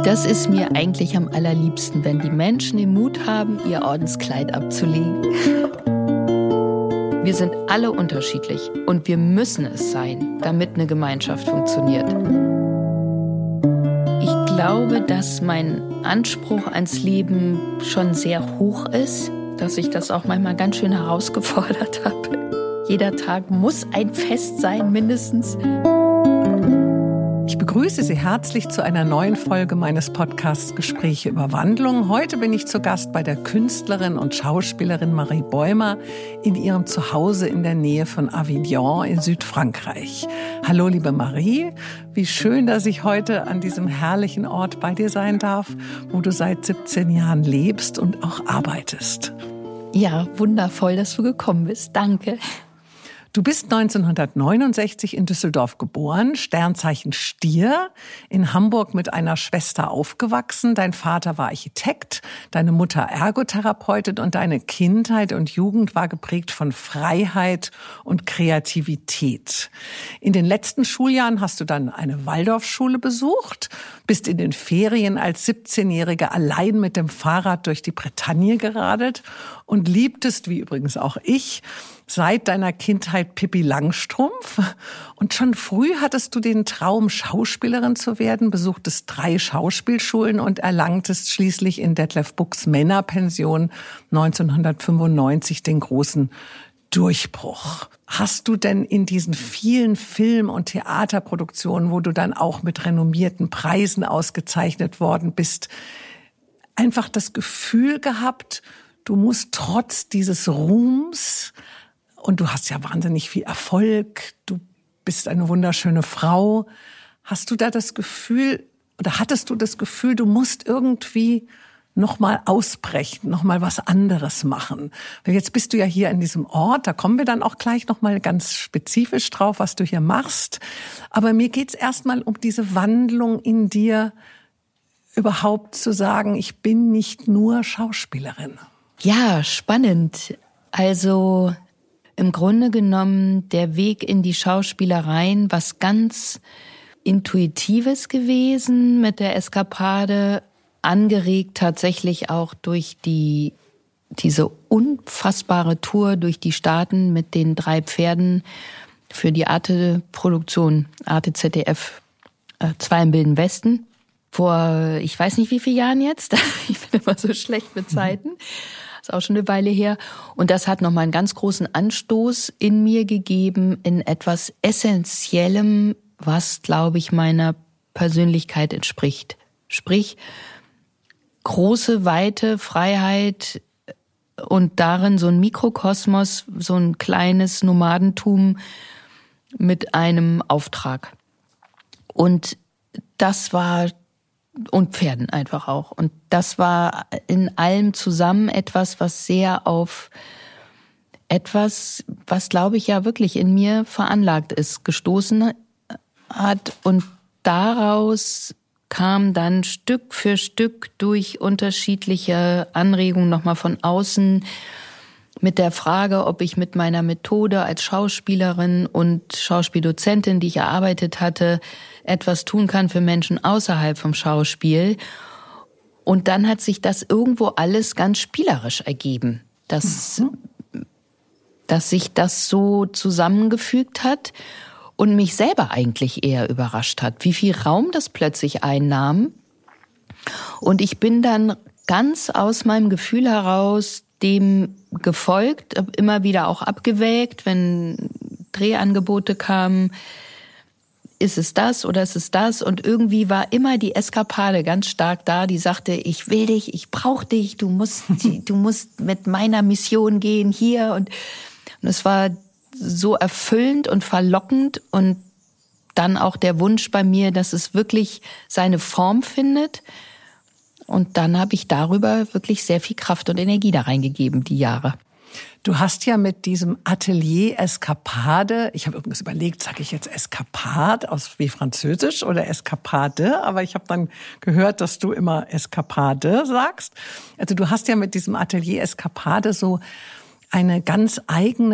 Das ist mir eigentlich am allerliebsten, wenn die Menschen den Mut haben, ihr Ordenskleid abzulegen. Wir sind alle unterschiedlich und wir müssen es sein, damit eine Gemeinschaft funktioniert. Ich glaube, dass mein Anspruch ans Leben schon sehr hoch ist, dass ich das auch manchmal ganz schön herausgefordert habe. Jeder Tag muss ein Fest sein, mindestens. Ich begrüße Sie herzlich zu einer neuen Folge meines Podcasts Gespräche über Wandlung. Heute bin ich zu Gast bei der Künstlerin und Schauspielerin Marie Bäumer in ihrem Zuhause in der Nähe von Avignon in Südfrankreich. Hallo liebe Marie, wie schön, dass ich heute an diesem herrlichen Ort bei dir sein darf, wo du seit 17 Jahren lebst und auch arbeitest. Ja, wundervoll, dass du gekommen bist. Danke. Du bist 1969 in Düsseldorf geboren, Sternzeichen Stier, in Hamburg mit einer Schwester aufgewachsen. Dein Vater war Architekt, deine Mutter Ergotherapeutin und deine Kindheit und Jugend war geprägt von Freiheit und Kreativität. In den letzten Schuljahren hast du dann eine Waldorfschule besucht, bist in den Ferien als 17-Jährige allein mit dem Fahrrad durch die Bretagne geradelt und liebtest, wie übrigens auch ich, seit deiner Kindheit Pippi Langstrumpf. Und schon früh hattest du den Traum, Schauspielerin zu werden, besuchtest 3 Schauspielschulen und erlangtest schließlich in Detlef Bucks Männerpension 1995 den großen Durchbruch. Hast du denn in diesen vielen Film- und Theaterproduktionen, wo du dann auch mit renommierten Preisen ausgezeichnet worden bist, einfach das Gefühl gehabt, du musst trotz dieses Ruhms, und du hast ja wahnsinnig viel Erfolg, du bist eine wunderschöne Frau. Hast du da das Gefühl, oder hattest du das Gefühl, du musst irgendwie nochmal ausbrechen, nochmal was anderes machen? Weil jetzt bist du ja hier in diesem Ort, da kommen wir dann auch gleich nochmal ganz spezifisch drauf, was du hier machst. Aber mir geht's erstmal um diese Wandlung in dir, überhaupt zu sagen, ich bin nicht nur Schauspielerin. Ja, spannend. Also im Grunde genommen der Weg in die Schauspielereien, was ganz Intuitives gewesen mit der Eskapade, angeregt tatsächlich auch durch diese unfassbare Tour durch die Staaten mit den 3 Pferden für die Arte-Produktion, Arte ZDF 2 im Wilden Westen. Vor, ich weiß nicht wie vielen Jahren jetzt, ich bin immer so schlecht mit Zeiten. Ist auch schon eine Weile her. Und das hat nochmal einen ganz großen Anstoß in mir gegeben, in etwas Essentiellem, was, glaube ich, meiner Persönlichkeit entspricht. Sprich, große, weite Freiheit und darin so ein Mikrokosmos, so ein kleines Nomadentum mit einem Auftrag. Und das war und Pferden einfach auch. Und das war in allem zusammen etwas, was sehr auf etwas, was glaube ich ja wirklich in mir veranlagt ist, gestoßen hat. Und daraus kam dann Stück für Stück durch unterschiedliche Anregungen nochmal von außen mit der Frage, ob ich mit meiner Methode als Schauspielerin und Schauspieldozentin, die ich erarbeitet hatte, etwas tun kann für Menschen außerhalb vom Schauspiel. Und dann hat sich das irgendwo alles ganz spielerisch ergeben, dass sich das so zusammengefügt hat und mich selber eigentlich eher überrascht hat, wie viel Raum das plötzlich einnahm. Und ich bin dann ganz aus meinem Gefühl heraus dem gefolgt, immer wieder auch abgewägt, wenn Drehangebote kamen, ist es das oder ist es das? Und irgendwie war immer die Eskapade ganz stark da, die sagte, ich will dich, ich brauche dich, du musst mit meiner Mission gehen hier. Und es war so erfüllend und verlockend und dann auch der Wunsch bei mir, dass es wirklich seine Form findet. Und dann habe ich darüber wirklich sehr viel Kraft und Energie da reingegeben, die Jahre. Du hast ja mit diesem Atelier Eskapade, ich habe übrigens überlegt, sage ich jetzt Eskapade aus wie Französisch oder Eskapade, aber ich habe dann gehört, dass du immer Eskapade sagst. Also du hast ja mit diesem Atelier Eskapade so eine ganz eigene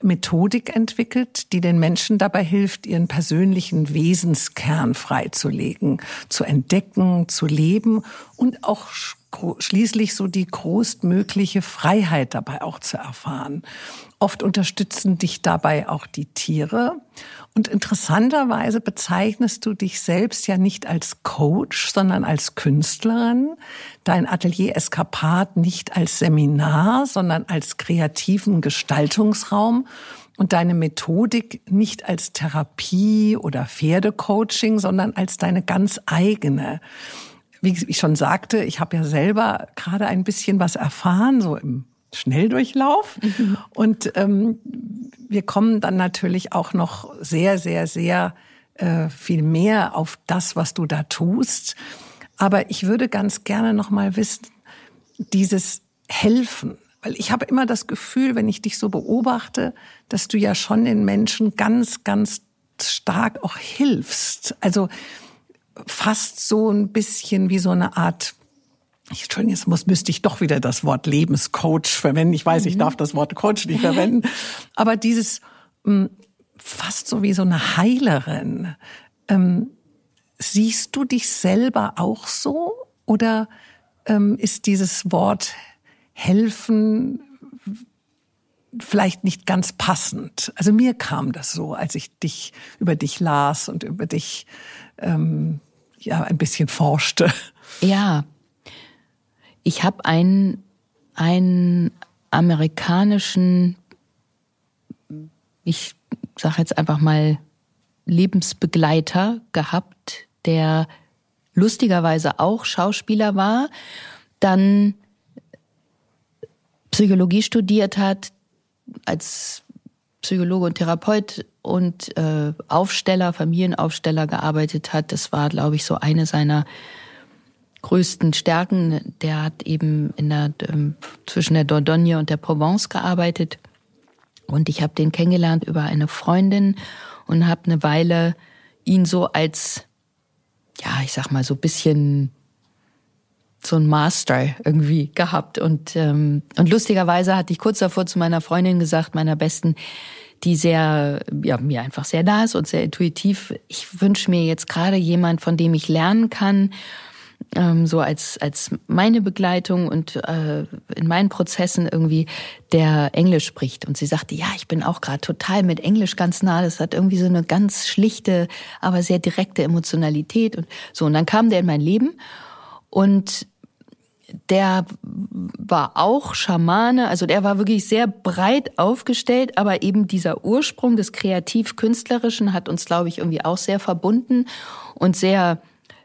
Methodik entwickelt, die den Menschen dabei hilft, ihren persönlichen Wesenskern freizulegen, zu entdecken, zu leben und auch schließlich so die größtmögliche Freiheit dabei auch zu erfahren. Oft unterstützen dich dabei auch die Tiere. Und interessanterweise bezeichnest du dich selbst ja nicht als Coach, sondern als Künstlerin. Dein Atelier Escapade nicht als Seminar, sondern als kreativen Gestaltungsraum. Und deine Methodik nicht als Therapie oder Pferdecoaching, sondern als deine ganz eigene. Wie ich schon sagte, ich habe ja selber gerade ein bisschen was erfahren, so im Schnelldurchlauf. Mhm. Und wir kommen dann natürlich auch noch sehr, sehr, sehr viel mehr auf das, was du da tust. Aber ich würde ganz gerne noch mal wissen, dieses Helfen. Weil ich habe immer das Gefühl, wenn ich dich so beobachte, dass du ja schon den Menschen ganz, ganz stark auch hilfst. Also fast so ein bisschen wie so eine Art, Entschuldigung, jetzt müsste ich doch wieder das Wort Lebenscoach verwenden. Ich weiß, ich darf das Wort Coach nicht verwenden. Aber dieses fast so wie so eine Heilerin. Siehst du dich selber auch so? Oder ist dieses Wort helfen vielleicht nicht ganz passend? Also mir kam das so, als ich über dich las und über dich ein bisschen forschte. Ja, ich habe einen amerikanischen, ich sage jetzt einfach mal Lebensbegleiter gehabt, der lustigerweise auch Schauspieler war, dann Psychologie studiert hat, als Psychologe und Therapeut und Familienaufsteller gearbeitet hat. Das war, glaube ich, so eine seiner größten Stärken. Der hat eben zwischen der Dordogne und der Provence gearbeitet. Und ich habe den kennengelernt über eine Freundin und habe eine Weile ihn so als, ja, ich sag mal so ein bisschen so ein Master irgendwie gehabt. Und lustigerweise hatte ich kurz davor zu meiner Freundin gesagt, meiner Besten, die mir einfach sehr nah ist und sehr intuitiv. Ich wünsche mir jetzt gerade jemand, von dem ich lernen kann, so als meine Begleitung und in meinen Prozessen irgendwie, der Englisch spricht. Und sie sagte, ja, ich bin auch gerade total mit Englisch ganz nah. Das hat irgendwie so eine ganz schlichte, aber sehr direkte Emotionalität und so. Und dann kam der in mein Leben und der war auch Schamane, also der war wirklich sehr breit aufgestellt, aber eben dieser Ursprung des Kreativ-Künstlerischen hat uns, glaube ich, irgendwie auch sehr verbunden und sehr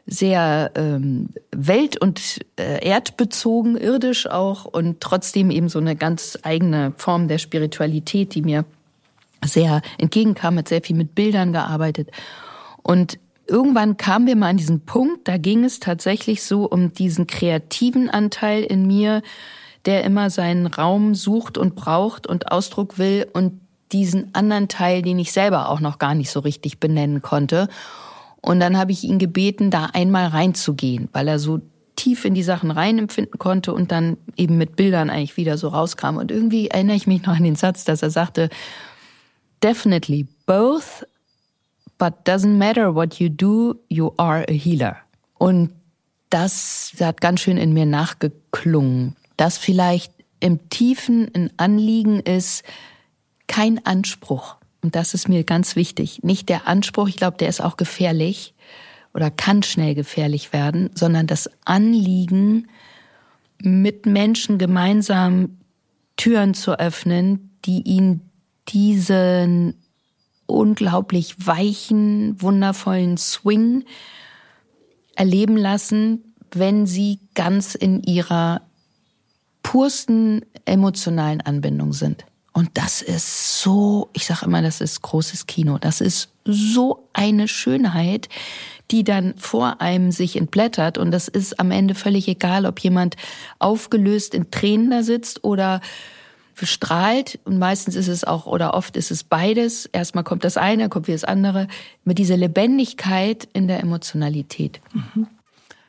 welt- und erdbezogen, irdisch auch und trotzdem eben so eine ganz eigene Form der Spiritualität, die mir sehr entgegenkam, hat sehr viel mit Bildern gearbeitet. Und irgendwann kamen wir mal an diesen Punkt, da ging es tatsächlich so um diesen kreativen Anteil in mir, der immer seinen Raum sucht und braucht und Ausdruck will und diesen anderen Teil, den ich selber auch noch gar nicht so richtig benennen konnte. Und dann habe ich ihn gebeten, da einmal reinzugehen, weil er so tief in die Sachen reinempfinden konnte und dann eben mit Bildern eigentlich wieder so rauskam. Und irgendwie erinnere ich mich noch an den Satz, dass er sagte, definitely both, but doesn't matter what you do, you are a healer. Und das hat ganz schön in mir nachgeklungen, dass vielleicht im Tiefen ein Anliegen ist, kein Anspruch. Und das ist mir ganz wichtig. Nicht der Anspruch, ich glaube, der ist auch gefährlich oder kann schnell gefährlich werden, sondern das Anliegen, mit Menschen gemeinsam Türen zu öffnen, die ihnen diesen unglaublich weichen, wundervollen Swing erleben lassen, wenn sie ganz in ihrer pursten emotionalen Anbindung sind. Und das ist so, ich sage immer, das ist großes Kino. Das ist so eine Schönheit, die dann vor einem sich entblättert. Und das ist am Ende völlig egal, ob jemand aufgelöst in Tränen da sitzt oder strahlt. Und meistens ist es auch, oder oft ist es beides. Erstmal kommt das eine, kommt wieder das andere. Mit dieser Lebendigkeit in der Emotionalität. Mhm.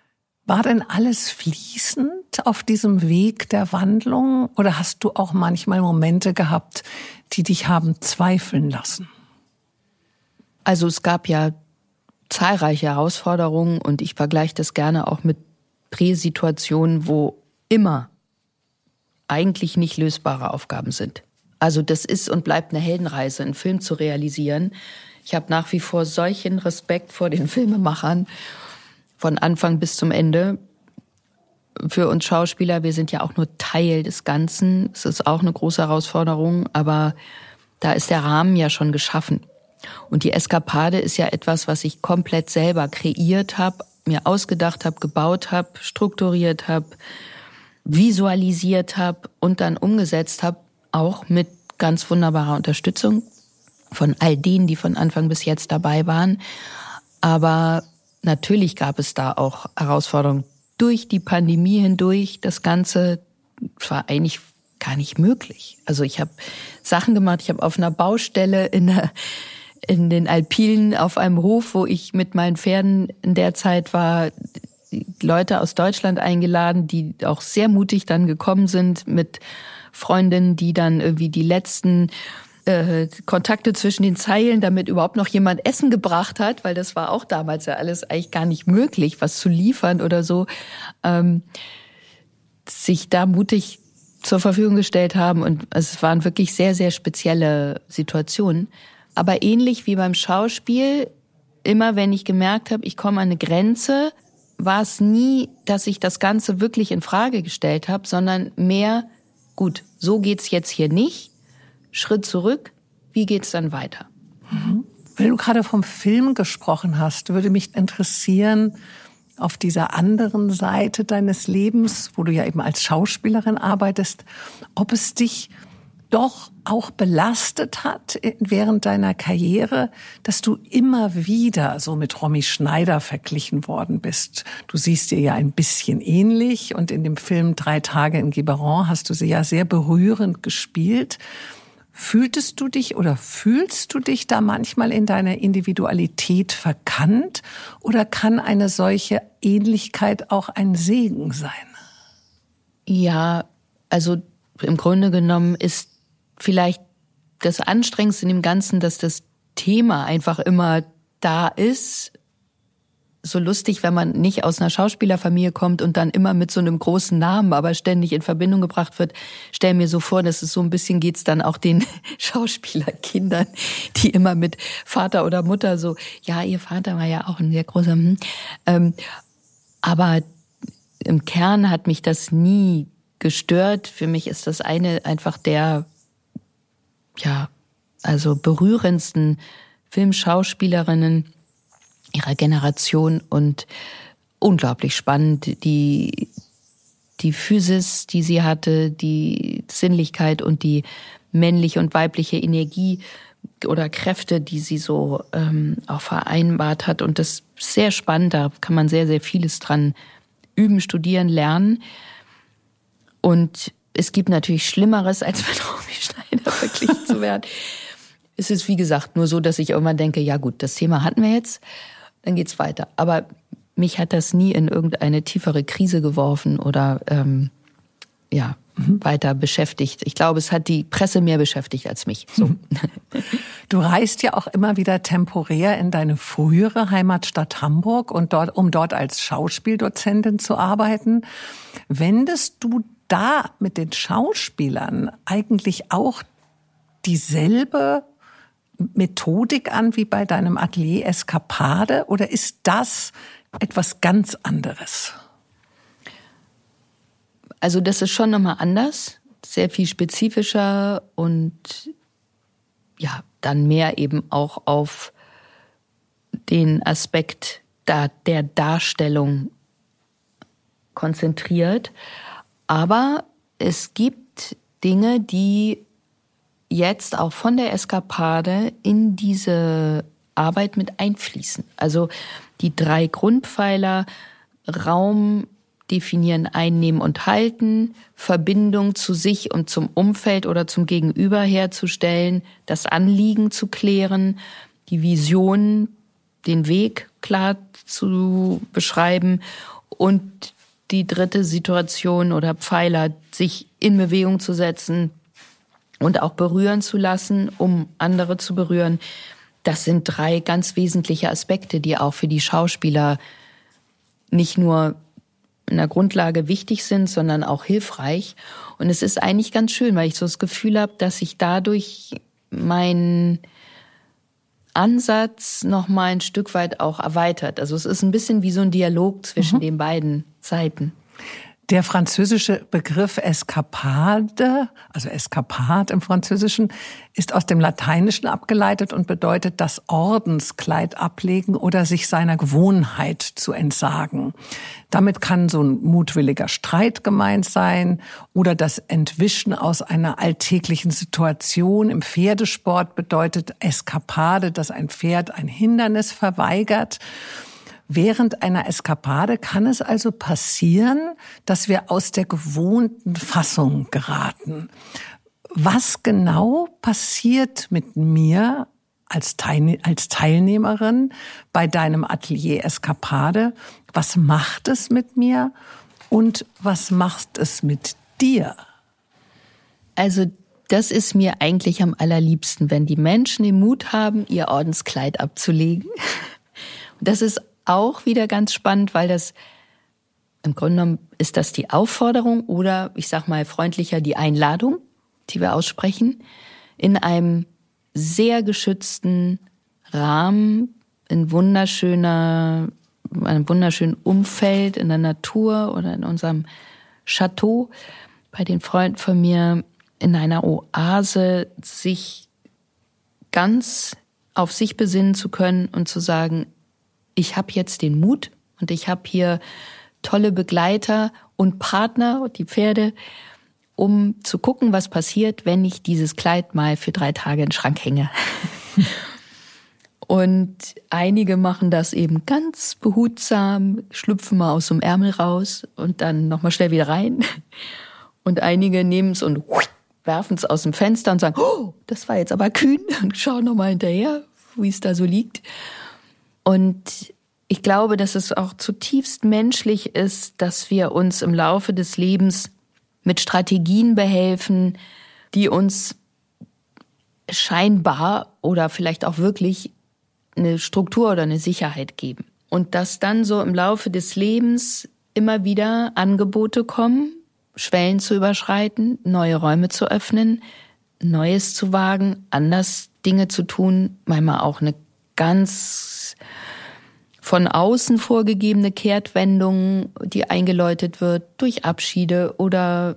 War denn alles fließend auf diesem Weg der Wandlung oder hast du auch manchmal Momente gehabt, die dich haben zweifeln lassen? Also es gab ja zahlreiche Herausforderungen und ich vergleiche das gerne auch mit Drehsituationen, wo immer eigentlich nicht lösbare Aufgaben sind. Also das ist und bleibt eine Heldenreise, einen Film zu realisieren. Ich habe nach wie vor solchen Respekt vor den Filmemachern von Anfang bis zum Ende. Für uns Schauspieler, wir sind ja auch nur Teil des Ganzen. Es ist auch eine große Herausforderung, aber da ist der Rahmen ja schon geschaffen. Und die Eskapade ist ja etwas, was ich komplett selber kreiert habe, mir ausgedacht habe, gebaut habe, strukturiert habe, visualisiert habe und dann umgesetzt habe, auch mit ganz wunderbarer Unterstützung von all denen, die von Anfang bis jetzt dabei waren. Aber natürlich gab es da auch Herausforderungen durch die Pandemie hindurch. Das Ganze war eigentlich gar nicht möglich. Also ich habe Sachen gemacht, ich habe auf einer Baustelle in den Alpinen auf einem Hof, wo ich mit meinen Pferden in der Zeit war, Leute aus Deutschland eingeladen, die auch sehr mutig dann gekommen sind mit Freundinnen, die dann irgendwie die letzten Kontakte zwischen den Zeilen, damit überhaupt noch jemand Essen gebracht hat, weil das war auch damals ja alles eigentlich gar nicht möglich, was zu liefern oder so, sich da mutig zur Verfügung gestellt haben. Und es waren wirklich sehr, sehr spezielle Situationen. Aber ähnlich wie beim Schauspiel, immer wenn ich gemerkt habe, ich komme an eine Grenze, war es nie, dass ich das Ganze wirklich in Frage gestellt habe, sondern mehr, gut, so geht's jetzt hier nicht. Schritt zurück, wie geht's dann weiter? Mhm. Weil du gerade vom Film gesprochen hast, würde mich interessieren, auf dieser anderen Seite deines Lebens, wo du ja eben als Schauspielerin arbeitest, ob es dich doch auch belastet hat während deiner Karriere, dass du immer wieder so mit Romy Schneider verglichen worden bist. Du siehst dir ja ein bisschen ähnlich und in dem Film 3 Tage in Quiberon hast du sie ja sehr berührend gespielt. Fühlst du dich da manchmal in deiner Individualität verkannt oder kann eine solche Ähnlichkeit auch ein Segen sein? Ja, also im Grunde genommen ist vielleicht das Anstrengendste in dem Ganzen, dass das Thema einfach immer da ist. So lustig, wenn man nicht aus einer Schauspielerfamilie kommt und dann immer mit so einem großen Namen, aber ständig in Verbindung gebracht wird. Stell mir so vor, dass es so ein bisschen geht's dann auch den Schauspielerkindern, die immer mit Vater oder Mutter so, ja, ihr Vater war ja auch ein sehr großer, aber im Kern hat mich das nie gestört. Für mich ist das eine einfach der, also berührendsten Filmschauspielerinnen ihrer Generation und unglaublich spannend. Die Physis, die sie hatte, die Sinnlichkeit und die männliche und weibliche Energie oder Kräfte, die sie so auch vereinbart hat. Und das ist sehr spannend, da kann man sehr, sehr vieles dran üben, studieren, lernen. Und es gibt natürlich Schlimmeres, als mit Romy Schneider verglichen zu werden. Es ist, wie gesagt, nur so, dass ich irgendwann denke, ja gut, das Thema hatten wir jetzt, dann geht's weiter. Aber mich hat das nie in irgendeine tiefere Krise geworfen oder weiter beschäftigt. Ich glaube, es hat die Presse mehr beschäftigt als mich. So. Du reist ja auch immer wieder temporär in deine frühere Heimatstadt Hamburg und um dort als Schauspieldozentin zu arbeiten. Wendest du da mit den Schauspielern eigentlich auch dieselbe Methodik an wie bei deinem Atelier Eskapade oder ist das etwas ganz anderes? Also das ist schon nochmal anders, sehr viel spezifischer und ja, dann mehr eben auch auf den Aspekt der Darstellung konzentriert. Aber es gibt Dinge, die jetzt auch von der Eskapade in diese Arbeit mit einfließen. Also die 3 Grundpfeiler, Raum definieren, einnehmen und halten, Verbindung zu sich und zum Umfeld oder zum Gegenüber herzustellen, das Anliegen zu klären, die Vision, den Weg klar zu beschreiben Und die dritte Situation oder Pfeiler, sich in Bewegung zu setzen und auch berühren zu lassen, um andere zu berühren. Das sind 3 ganz wesentliche Aspekte, die auch für die Schauspieler nicht nur in der Grundlage wichtig sind, sondern auch hilfreich. Und es ist eigentlich ganz schön, weil ich so das Gefühl habe, dass sich dadurch mein Ansatz noch mal ein Stück weit auch erweitert. Also es ist ein bisschen wie so ein Dialog zwischen den beiden Seiten. Der französische Begriff Escapade, also Escapade im Französischen, ist aus dem Lateinischen abgeleitet und bedeutet das Ordenskleid ablegen oder sich seiner Gewohnheit zu entsagen. Damit kann so ein mutwilliger Streit gemeint sein oder das Entwischen aus einer alltäglichen Situation. Im Pferdesport bedeutet Eskapade, dass ein Pferd ein Hindernis verweigert. Während einer Eskapade kann es also passieren, dass wir aus der gewohnten Fassung geraten. Was genau passiert mit mir als Teilnehmerin bei deinem Atelier Eskapade? Was macht es mit mir und was macht es mit dir? Also das ist mir eigentlich am allerliebsten, wenn die Menschen den Mut haben, ihr Ordenskleid abzulegen. Das ist auch wieder ganz spannend, weil das im Grunde genommen ist das die Aufforderung oder ich sag mal freundlicher die Einladung, die wir aussprechen, in einem sehr geschützten Rahmen, in einem wunderschönen Umfeld, in der Natur oder in unserem Chateau, bei den Freunden von mir in einer Oase, sich ganz auf sich besinnen zu können und zu sagen, ich habe jetzt den Mut und ich habe hier tolle Begleiter und Partner, die Pferde, um zu gucken, was passiert, wenn ich dieses Kleid mal für 3 Tage in den Schrank hänge. Und einige machen das eben ganz behutsam, schlüpfen mal aus dem Ärmel raus und dann nochmal schnell wieder rein. Und einige nehmen es und werfen es aus dem Fenster und sagen, oh, das war jetzt aber kühn, und schauen nochmal hinterher, wie es da so liegt. Und ich glaube, dass es auch zutiefst menschlich ist, dass wir uns im Laufe des Lebens mit Strategien behelfen, die uns scheinbar oder vielleicht auch wirklich eine Struktur oder eine Sicherheit geben. Und dass dann so im Laufe des Lebens immer wieder Angebote kommen, Schwellen zu überschreiten, neue Räume zu öffnen, Neues zu wagen, anders Dinge zu tun, manchmal auch eine ganz von außen vorgegebene Kehrtwendung, die eingeläutet wird durch Abschiede oder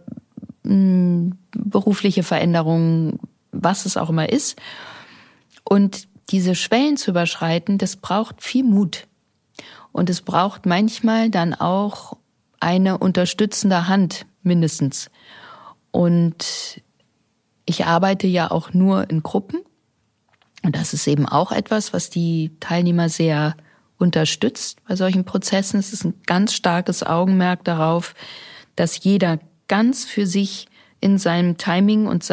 berufliche Veränderungen, was es auch immer ist. Und diese Schwellen zu überschreiten, das braucht viel Mut. Und es braucht manchmal dann auch eine unterstützende Hand mindestens. Und ich arbeite ja auch nur in Gruppen. Und das ist eben auch etwas, was die Teilnehmer sehr unterstützt bei solchen Prozessen. Es ist ein ganz starkes Augenmerk darauf, dass jeder ganz für sich in seinem Timing und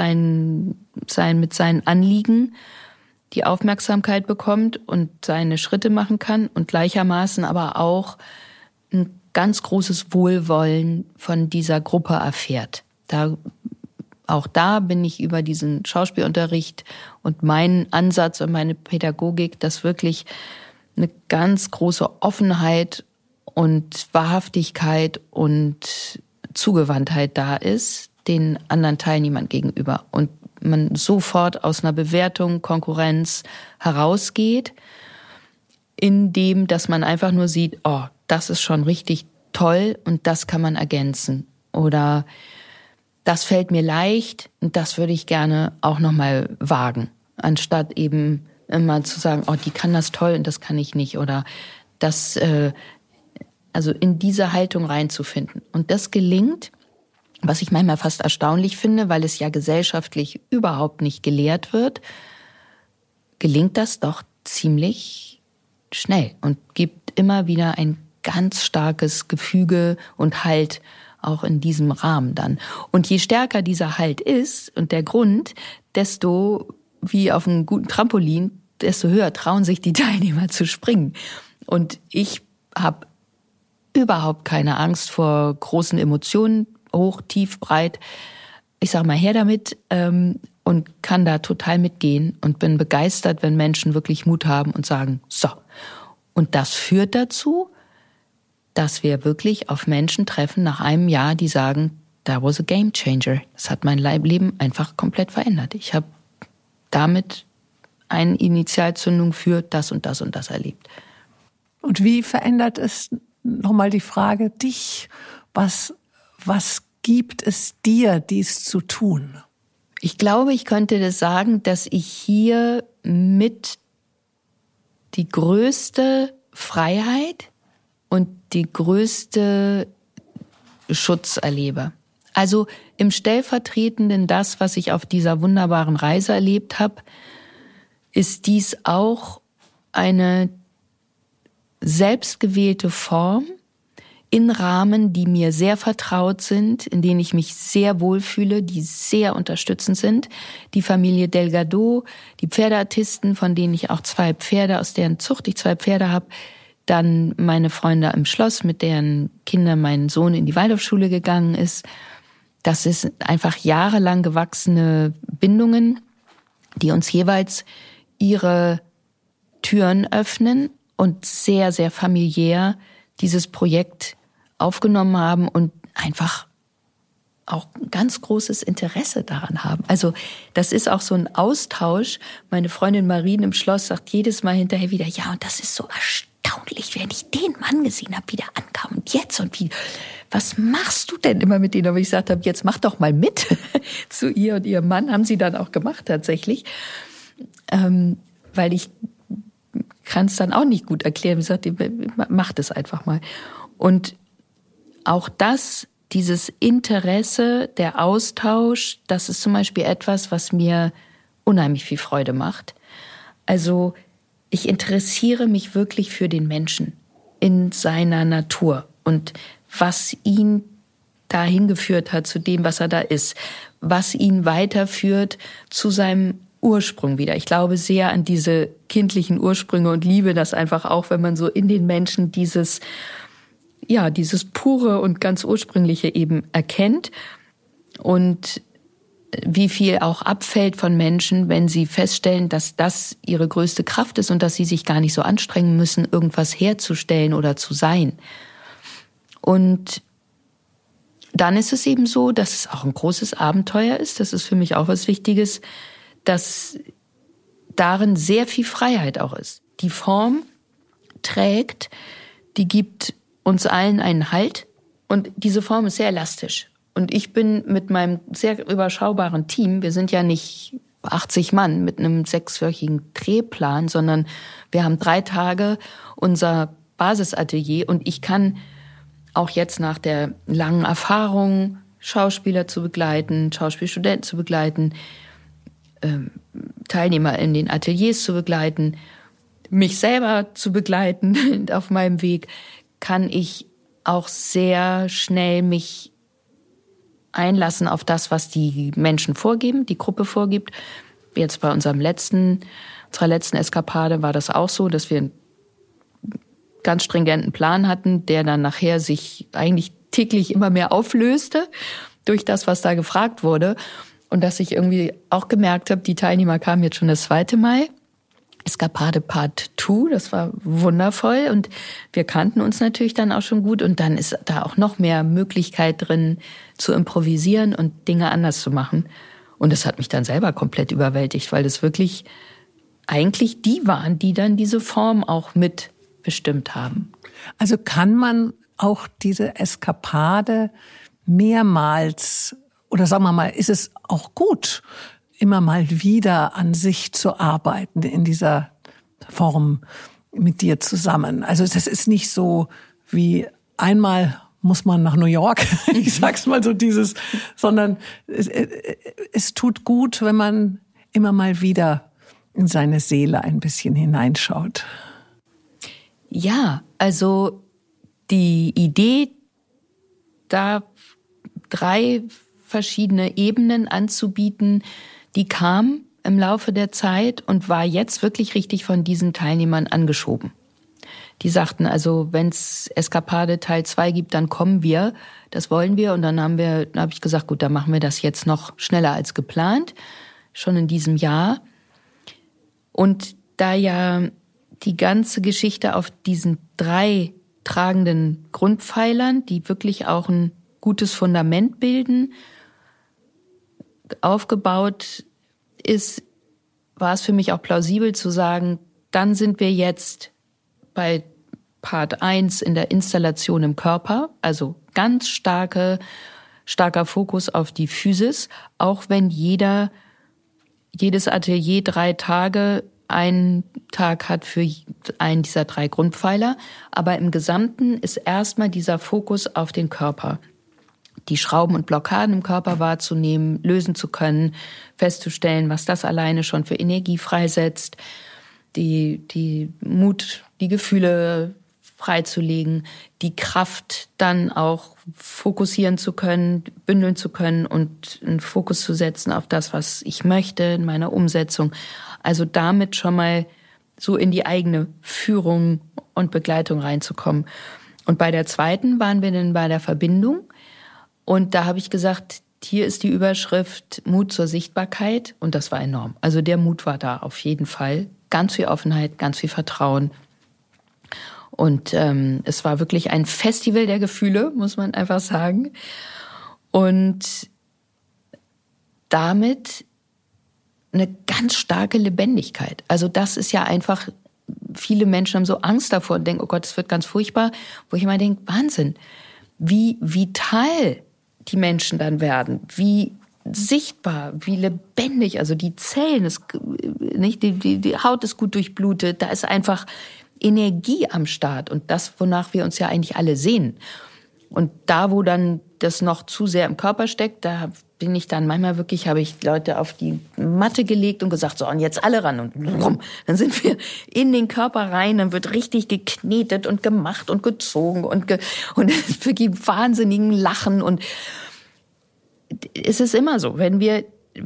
mit seinen Anliegen die Aufmerksamkeit bekommt und seine Schritte machen kann und gleichermaßen aber auch ein ganz großes Wohlwollen von dieser Gruppe erfährt. Auch da bin ich über diesen Schauspielunterricht und meinen Ansatz und meine Pädagogik, dass wirklich eine ganz große Offenheit und Wahrhaftigkeit und Zugewandtheit da ist, den anderen Teilnehmern gegenüber. Und man sofort aus einer Bewertung, Konkurrenz herausgeht, indem, dass man einfach nur sieht, oh, das ist schon richtig toll und das kann man ergänzen. Oder das fällt mir leicht und das würde ich gerne auch nochmal wagen. Anstatt eben immer zu sagen, oh, die kann das toll und das kann ich nicht. Oder das, also in diese Haltung reinzufinden. Und das gelingt, was ich manchmal fast erstaunlich finde, weil es ja gesellschaftlich überhaupt nicht gelehrt wird, gelingt das doch ziemlich schnell und gibt immer wieder ein ganz starkes Gefüge und Halt auch in diesem Rahmen dann. Und je stärker dieser Halt ist und der Grund, desto wie auf einem guten Trampolin, desto höher trauen sich die Teilnehmer zu springen. Und ich habe überhaupt keine Angst vor großen Emotionen, hoch, tief, breit. Ich sag mal, her damit, und kann da total mitgehen und bin begeistert, wenn Menschen wirklich Mut haben und sagen, so. Und das führt dazu, dass wir wirklich auf Menschen treffen nach einem Jahr, die sagen, that was a game changer. Das hat mein Leben einfach komplett verändert. Ich habe damit eine Initialzündung für das und das und das erlebt. Und wie verändert es, nochmal die Frage, dich? Was gibt es dir, dies zu tun? Ich glaube, ich könnte das sagen, dass ich hier mit die größte Freiheit und die größte Schutz erlebe. Also im Stellvertretenden das, was ich auf dieser wunderbaren Reise erlebt habe, ist dies auch eine selbstgewählte Form in Rahmen, die mir sehr vertraut sind, in denen ich mich sehr wohlfühle, die sehr unterstützend sind. Die Familie Delgado, die Pferdeartisten, von denen ich auch 2 Pferde, aus deren Zucht ich 2 Pferde habe. Dann meine Freunde im Schloss, mit deren Kindern mein Sohn in die Waldorfschule gegangen ist. Das ist einfach jahrelang gewachsene Bindungen, die uns jeweils ihre Türen öffnen und sehr, sehr familiär dieses Projekt aufgenommen haben und einfach auch ein ganz großes Interesse daran haben. Also das ist auch so ein Austausch. Meine Freundin Marien im Schloss sagt jedes Mal hinterher wieder, ja, und das ist so erstaunlich, wenn ich den Mann gesehen habe, wie der ankam und jetzt und wie, was machst du denn immer mit denen? Aber ich gesagt habe, jetzt mach doch mal mit zu ihr und ihrem Mann. Haben sie dann auch gemacht tatsächlich, weil ich kann es dann auch nicht gut erklären. Ich sagte, mach das einfach mal. Und auch das, dieses Interesse, der Austausch, das ist zum Beispiel etwas, was mir unheimlich viel Freude macht. Also ich interessiere mich wirklich für den Menschen in seiner Natur und was ihn dahin geführt hat zu dem, was er da ist, was ihn weiterführt zu seinem Ursprung wieder. Ich glaube sehr an diese kindlichen Ursprünge und liebe das einfach auch, wenn man so in den Menschen dieses pure und ganz ursprüngliche eben erkennt und wie viel auch abfällt von Menschen, wenn sie feststellen, dass das ihre größte Kraft ist und dass sie sich gar nicht so anstrengen müssen, irgendwas herzustellen oder zu sein. Und dann ist es eben so, dass es auch ein großes Abenteuer ist. Das ist für mich auch was Wichtiges, dass darin sehr viel Freiheit auch ist. Die Form trägt, die gibt uns allen einen Halt und diese Form ist sehr elastisch. Und ich bin mit meinem sehr überschaubaren Team, wir sind ja nicht 80 Mann mit einem 6-wöchigen Drehplan, sondern wir haben 3 Tage unser Basisatelier und ich kann auch jetzt nach der langen Erfahrung, Schauspieler zu begleiten, Schauspielstudenten zu begleiten, Teilnehmer in den Ateliers zu begleiten, mich selber zu begleiten auf meinem Weg, kann ich auch sehr schnell mich einlassen auf das, was die Menschen vorgeben, die Gruppe vorgibt. Jetzt bei unserer letzten Eskapade war das auch so, dass wir einen ganz stringenten Plan hatten, der dann nachher sich eigentlich täglich immer mehr auflöste durch das, was da gefragt wurde. Und dass ich irgendwie auch gemerkt habe, die Teilnehmer kamen jetzt schon das 2. Mal. Eskapade Part 2, das war wundervoll und wir kannten uns natürlich dann auch schon gut und dann ist da auch noch mehr Möglichkeit drin zu improvisieren und Dinge anders zu machen. Und das hat mich dann selber komplett überwältigt, weil das wirklich eigentlich die waren, die dann diese Form auch mitbestimmt haben. Also kann man auch diese Eskapade mehrmals, oder sagen wir mal, ist es auch gut, immer mal wieder an sich zu arbeiten in dieser Form mit dir zusammen? Also das ist nicht so wie einmal muss man nach New York, ich sag's mal so sondern es tut gut, wenn man immer mal wieder in seine Seele ein bisschen hineinschaut. Ja, also die Idee, da 3 verschiedene Ebenen anzubieten, die kam im Laufe der Zeit und war jetzt wirklich richtig von diesen Teilnehmern angeschoben. Die sagten, also wenn's Eskapade Teil 2 gibt, dann kommen wir. Das wollen wir. Und dann habe ich gesagt, gut, dann machen wir das jetzt noch schneller als geplant. Schon in diesem Jahr. Und da ja die ganze Geschichte auf diesen 3 tragenden Grundpfeilern, die wirklich auch ein gutes Fundament bilden, aufgebaut ist, war es für mich auch plausibel zu sagen, dann sind wir jetzt bei Part 1 in der Installation im Körper, also ganz starker Fokus auf die Physis, auch wenn jedes Atelier 3 Tage einen Tag hat für einen dieser 3 Grundpfeiler. Aber im Gesamten ist erstmal dieser Fokus auf den Körper. Die Schrauben und Blockaden im Körper wahrzunehmen, lösen zu können, festzustellen, was das alleine schon für Energie freisetzt, die Mut, die Gefühle freizulegen, die Kraft dann auch fokussieren zu können, bündeln zu können und einen Fokus zu setzen auf das, was ich möchte in meiner Umsetzung. Also damit schon mal so in die eigene Führung und Begleitung reinzukommen. Und bei der zweiten waren wir dann bei der Verbindung. Und da habe ich gesagt, hier ist die Überschrift Mut zur Sichtbarkeit. Und das war enorm. Also der Mut war da auf jeden Fall. Ganz viel Offenheit, ganz viel Vertrauen. Und es war wirklich ein Festival der Gefühle, muss man einfach sagen. Und damit eine ganz starke Lebendigkeit. Also das ist ja einfach, viele Menschen haben so Angst davor und denken, oh Gott, es wird ganz furchtbar. Wo ich immer denke, Wahnsinn, wie vital die Menschen dann werden, wie sichtbar, wie lebendig, also die Zellen, die Haut ist gut durchblutet, da ist einfach Energie am Start und das, wonach wir uns ja eigentlich alle sehnen. Und da, wo dann das noch zu sehr im Körper steckt, da bin ich dann manchmal wirklich, habe ich Leute auf die Matte gelegt und gesagt, so, und jetzt alle ran. Und dann sind wir in den Körper rein, dann wird richtig geknetet und gemacht und gezogen und wirklich wahnsinnigen Lachen. Und es ist immer so, wenn wir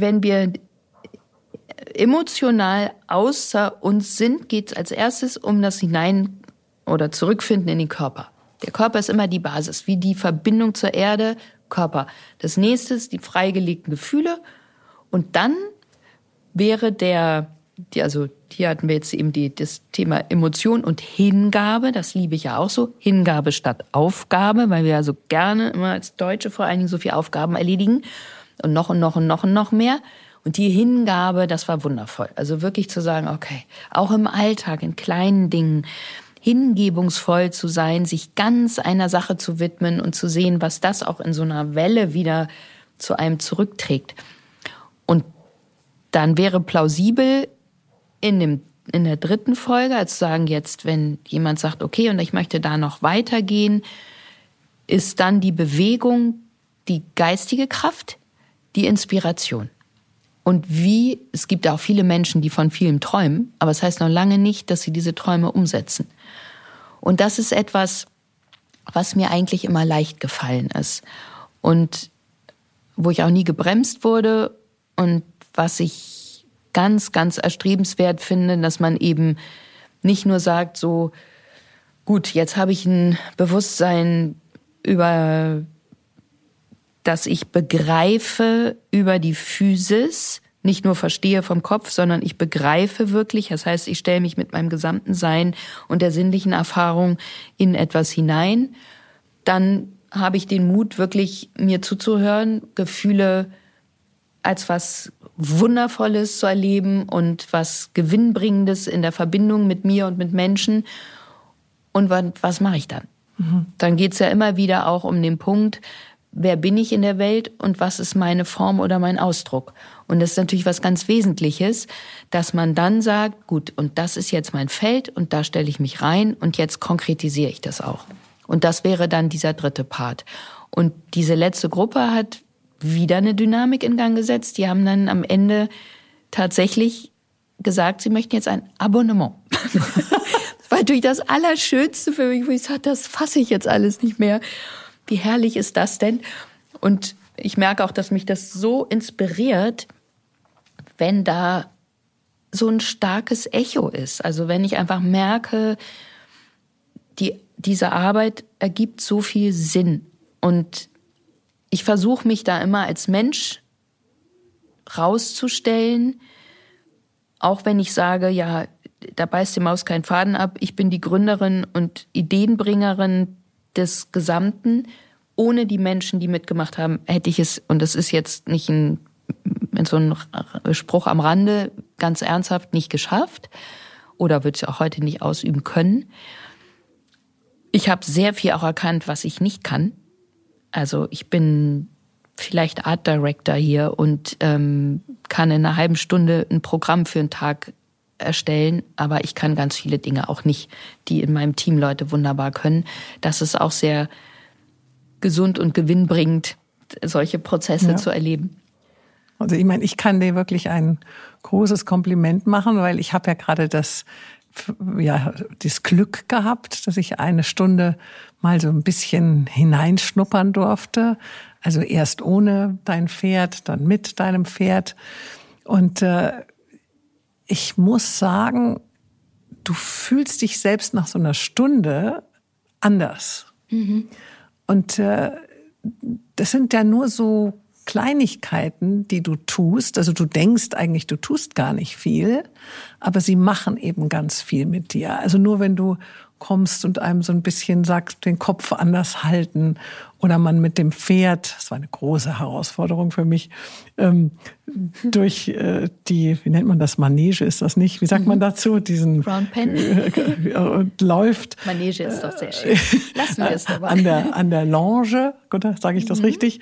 emotional außer uns sind, geht es als erstes um das Hinein- oder Zurückfinden in den Körper. Der Körper ist immer die Basis, wie die Verbindung zur Erde, Körper. Das nächste ist die freigelegten Gefühle. Und dann wäre also hier hatten wir jetzt eben das Thema Emotion und Hingabe. Das liebe ich ja auch so. Hingabe statt Aufgabe, weil wir ja so gerne immer als Deutsche vor allen Dingen so viele Aufgaben erledigen. Und noch mehr. Und die Hingabe, das war wundervoll. Also wirklich zu sagen, okay, auch im Alltag, in kleinen Dingen, hingebungsvoll zu sein, sich ganz einer Sache zu widmen und zu sehen, was das auch in so einer Welle wieder zu einem zurückträgt. Und dann wäre plausibel in der 3. Folge, als sagen jetzt, wenn jemand sagt, okay, und ich möchte da noch weitergehen, ist dann die Bewegung, die geistige Kraft, die Inspiration. Und es gibt auch viele Menschen, die von vielem träumen, aber es heißt noch lange nicht, dass sie diese Träume umsetzen. Und das ist etwas, was mir eigentlich immer leicht gefallen ist. Und wo ich auch nie gebremst wurde und was ich ganz, ganz erstrebenswert finde, dass man eben nicht nur sagt, so, gut, jetzt habe ich ein Bewusstsein über dass ich begreife über die Physis, nicht nur verstehe vom Kopf, sondern ich begreife wirklich. Das heißt, ich stelle mich mit meinem gesamten Sein und der sinnlichen Erfahrung in etwas hinein. Dann habe ich den Mut, wirklich mir zuzuhören, Gefühle als was Wundervolles zu erleben und was Gewinnbringendes in der Verbindung mit mir und mit Menschen. Und was mache ich dann? Dann geht's ja immer wieder auch um den Punkt, wer bin ich in der Welt und was ist meine Form oder mein Ausdruck? Und das ist natürlich was ganz Wesentliches, dass man dann sagt, gut, und das ist jetzt mein Feld und da stelle ich mich rein und jetzt konkretisiere ich das auch. Und das wäre dann dieser 3. Part. Und diese letzte Gruppe hat wieder eine Dynamik in Gang gesetzt. Die haben dann am Ende tatsächlich gesagt, sie möchten jetzt ein Abonnement. Das war natürlich das Allerschönste für mich, wo ich sagte, das fasse ich jetzt alles nicht mehr. Wie herrlich ist das denn? Und ich merke auch, dass mich das so inspiriert, wenn da so ein starkes Echo ist. Also wenn ich einfach merke, diese Arbeit ergibt so viel Sinn. Und ich versuche mich da immer als Mensch rauszustellen, auch wenn ich sage, ja, da beißt die Maus keinen Faden ab, ich bin die Gründerin und Ideenbringerin des Gesamten. Ohne die Menschen, die mitgemacht haben, hätte ich es, und das ist jetzt nicht so ein Spruch am Rande, ganz ernsthaft nicht geschafft oder würde es auch heute nicht ausüben können. Ich habe sehr viel auch erkannt, was ich nicht kann. Also ich bin vielleicht Art Director hier und kann in einer halben Stunde ein Programm für einen Tag erstellen, aber ich kann ganz viele Dinge auch nicht, die in meinem Team Leute wunderbar können. Das ist auch sehr gesund und gewinnbringend, solche Prozesse zu erleben. Also ich meine, ich kann dir wirklich ein großes Kompliment machen, weil ich habe ja gerade das Glück gehabt, dass ich eine Stunde mal so ein bisschen hineinschnuppern durfte. Also erst ohne dein Pferd, dann mit deinem Pferd. Und ich muss sagen, du fühlst dich selbst nach so einer Stunde anders. Mhm. Und das sind ja nur so Kleinigkeiten, die du tust. Also du denkst eigentlich, du tust gar nicht viel, aber sie machen eben ganz viel mit dir. Also nur wenn du kommst und einem so ein bisschen sagst, den Kopf anders halten oder man mit dem Pferd, das war eine große Herausforderung für mich, durch die, wie nennt man das, Manege ist das nicht? Wie sagt man dazu? Diesen Roundpen? Und läuft. Manege ist doch sehr schön. Lassen wir es dabei. An der Longe, gut, sage ich das richtig?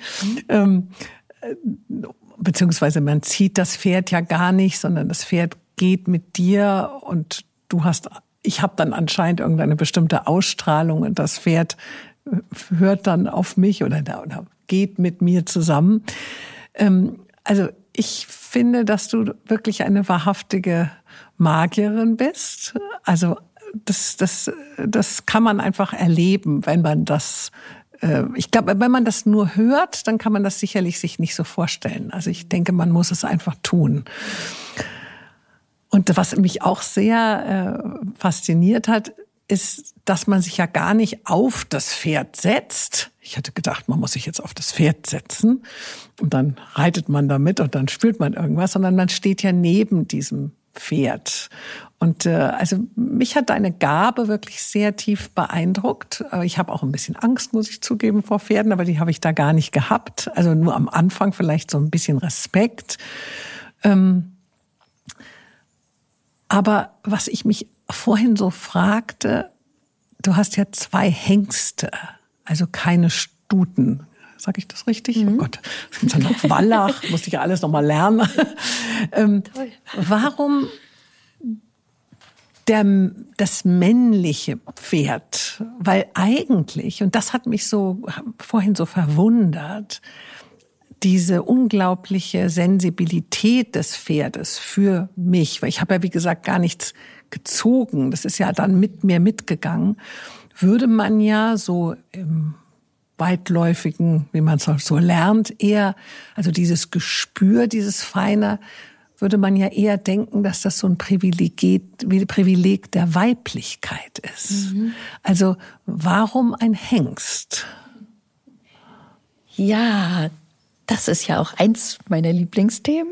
Beziehungsweise man zieht das Pferd ja gar nicht, sondern das Pferd geht mit dir und ich habe dann anscheinend irgendeine bestimmte Ausstrahlung und das Pferd hört dann auf mich oder geht mit mir zusammen. Also ich finde, dass du wirklich eine wahrhaftige Magierin bist. Also das kann man einfach erleben, wenn man das, ich glaube, wenn man das nur hört, dann kann man das sicherlich sich nicht so vorstellen. Also ich denke, man muss es einfach tun. Und was mich auch sehr fasziniert hat, ist, dass man sich ja gar nicht auf das Pferd setzt. Ich hatte gedacht, man muss sich jetzt auf das Pferd setzen und dann reitet man damit und dann spürt man irgendwas, sondern man steht ja neben diesem Pferd. Und also mich hat deine Gabe wirklich sehr tief beeindruckt. Ich habe auch ein bisschen Angst, muss ich zugeben, vor Pferden, aber die habe ich da gar nicht gehabt. Also nur am Anfang vielleicht so ein bisschen Respekt. Aber was ich mich vorhin so fragte, du hast ja 2 Hengste, also keine Stuten. Sag ich das richtig? Mhm. Oh Gott, das sind ja noch Wallach, musste ich ja alles noch mal lernen. Warum das männliche Pferd? Weil eigentlich, und das hat mich vorhin so verwundert, diese unglaubliche Sensibilität des Pferdes für mich, weil ich habe ja, wie gesagt, gar nichts gezogen, das ist ja dann mit mir mitgegangen, würde man ja so im weitläufigen, wie man es so lernt, eher, also dieses Gespür, dieses Feine, würde man ja eher denken, dass das so ein Privileg der Weiblichkeit ist. Mhm. Also warum ein Hengst? Ja, das ist ja auch eins meiner Lieblingsthemen.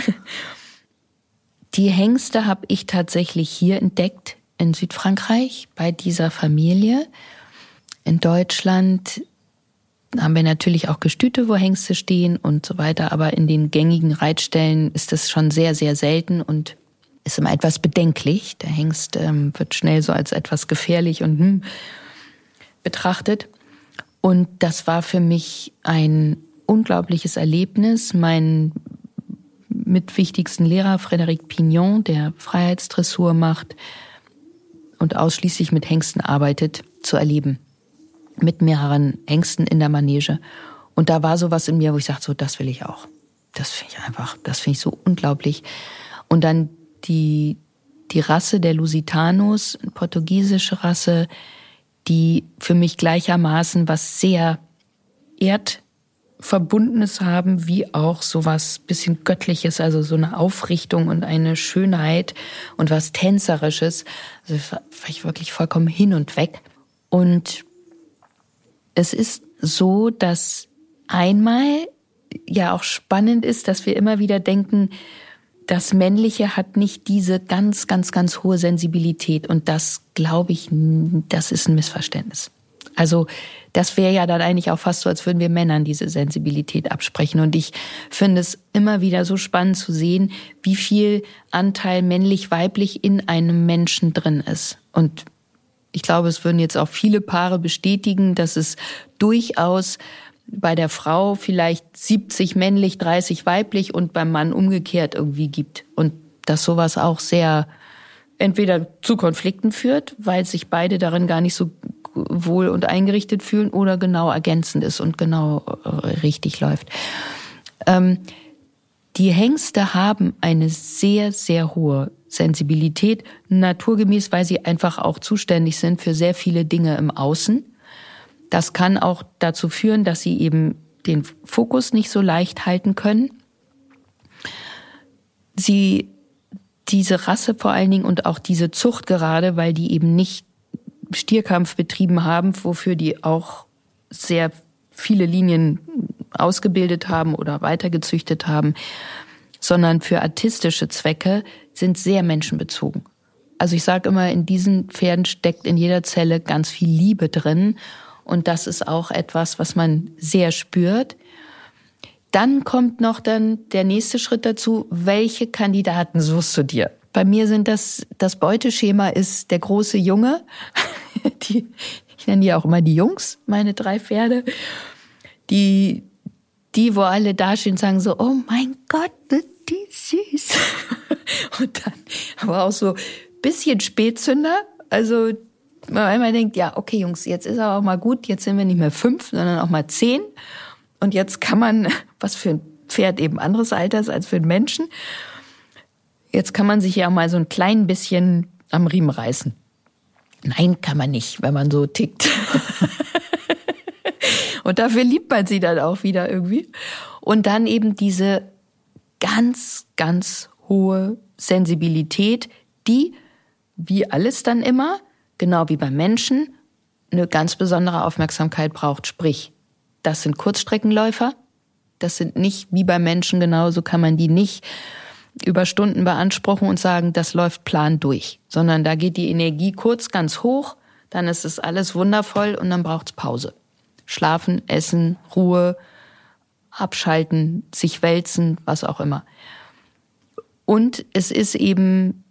Die Hengste habe ich tatsächlich hier entdeckt, in Südfrankreich, bei dieser Familie. In Deutschland haben wir natürlich auch Gestüte, wo Hengste stehen und so weiter, aber in den gängigen Reitstellen ist das schon sehr, sehr selten und ist immer etwas bedenklich. Der Hengst wird schnell so als etwas gefährlich und betrachtet. Und das war für mich ein unglaubliches Erlebnis. Mein mitwichtigsten Lehrer, Frédéric Pignon, der Freiheitsdressur macht und ausschließlich mit Hengsten arbeitet, zu erleben. Mit mehreren Hengsten in der Manege. Und da war sowas in mir, wo ich sagte, so, das will ich auch. Das finde ich so unglaublich. Und dann die Rasse der Lusitanos, eine portugiesische Rasse, die für mich gleichermaßen was sehr Erdverbundenes haben, wie auch sowas bisschen Göttliches, also so eine Aufrichtung und eine Schönheit und was Tänzerisches. Also war ich wirklich vollkommen hin und weg. Und es ist so, dass einmal ja auch spannend ist, dass wir immer wieder denken, das Männliche hat nicht diese ganz, ganz, ganz hohe Sensibilität. Und das, glaube ich, das ist ein Missverständnis. Also das wäre ja dann eigentlich auch fast so, als würden wir Männern diese Sensibilität absprechen. Und ich finde es immer wieder so spannend zu sehen, wie viel Anteil männlich-weiblich in einem Menschen drin ist. Und ich glaube, es würden jetzt auch viele Paare bestätigen, dass es durchaus bei der Frau vielleicht 70 männlich, 30 weiblich und beim Mann umgekehrt irgendwie gibt. Und dass sowas auch sehr entweder zu Konflikten führt, weil sich beide darin gar nicht so wohl und eingerichtet fühlen, oder genau ergänzend ist und genau richtig läuft. Die Hengste haben eine sehr, sehr hohe Sensibilität, naturgemäß, weil sie einfach auch zuständig sind für sehr viele Dinge im Außen. Das kann auch dazu führen, dass sie eben den Fokus nicht so leicht halten können. Diese Rasse vor allen Dingen und auch diese Zucht gerade, weil die eben nicht Stierkampf betrieben haben, wofür die auch sehr viele Linien ausgebildet haben oder weitergezüchtet haben, sondern für artistische Zwecke, sind sehr menschenbezogen. Also ich sage immer, in diesen Pferden steckt in jeder Zelle ganz viel Liebe drin. Und das ist auch etwas, was man sehr spürt. Dann kommt noch der nächste Schritt dazu, welche Kandidaten suchst du dir? Bei mir sind das Beuteschema ist der große Junge. Ich nenne die auch immer die Jungs, meine 3 Pferde. Die, wo alle dastehen und sagen so, oh mein Gott, die süß. Und dann aber auch so ein bisschen Spätzünder. Also man einmal denkt, ja, okay, Jungs, jetzt ist aber auch mal gut, jetzt sind wir nicht mehr 5, sondern auch mal 10. Und jetzt kann man, was für ein Pferd eben anderes Alter ist als für einen Menschen, jetzt kann man sich ja mal so ein klein bisschen am Riemen reißen. Nein, kann man nicht, wenn man so tickt. Und dafür liebt man sie dann auch wieder irgendwie. Und dann eben diese ganz, ganz hohe Sensibilität, die, wie alles dann immer, genau wie beim Menschen, eine ganz besondere Aufmerksamkeit braucht. Sprich, das sind Kurzstreckenläufer, das sind nicht wie beim Menschen genauso, kann man die nicht über Stunden beanspruchen und sagen, das läuft plan durch, sondern da geht die Energie kurz ganz hoch, dann ist es alles wundervoll und dann braucht's Pause. Schlafen, essen, Ruhe, abschalten, sich wälzen, was auch immer. Und es ist eben,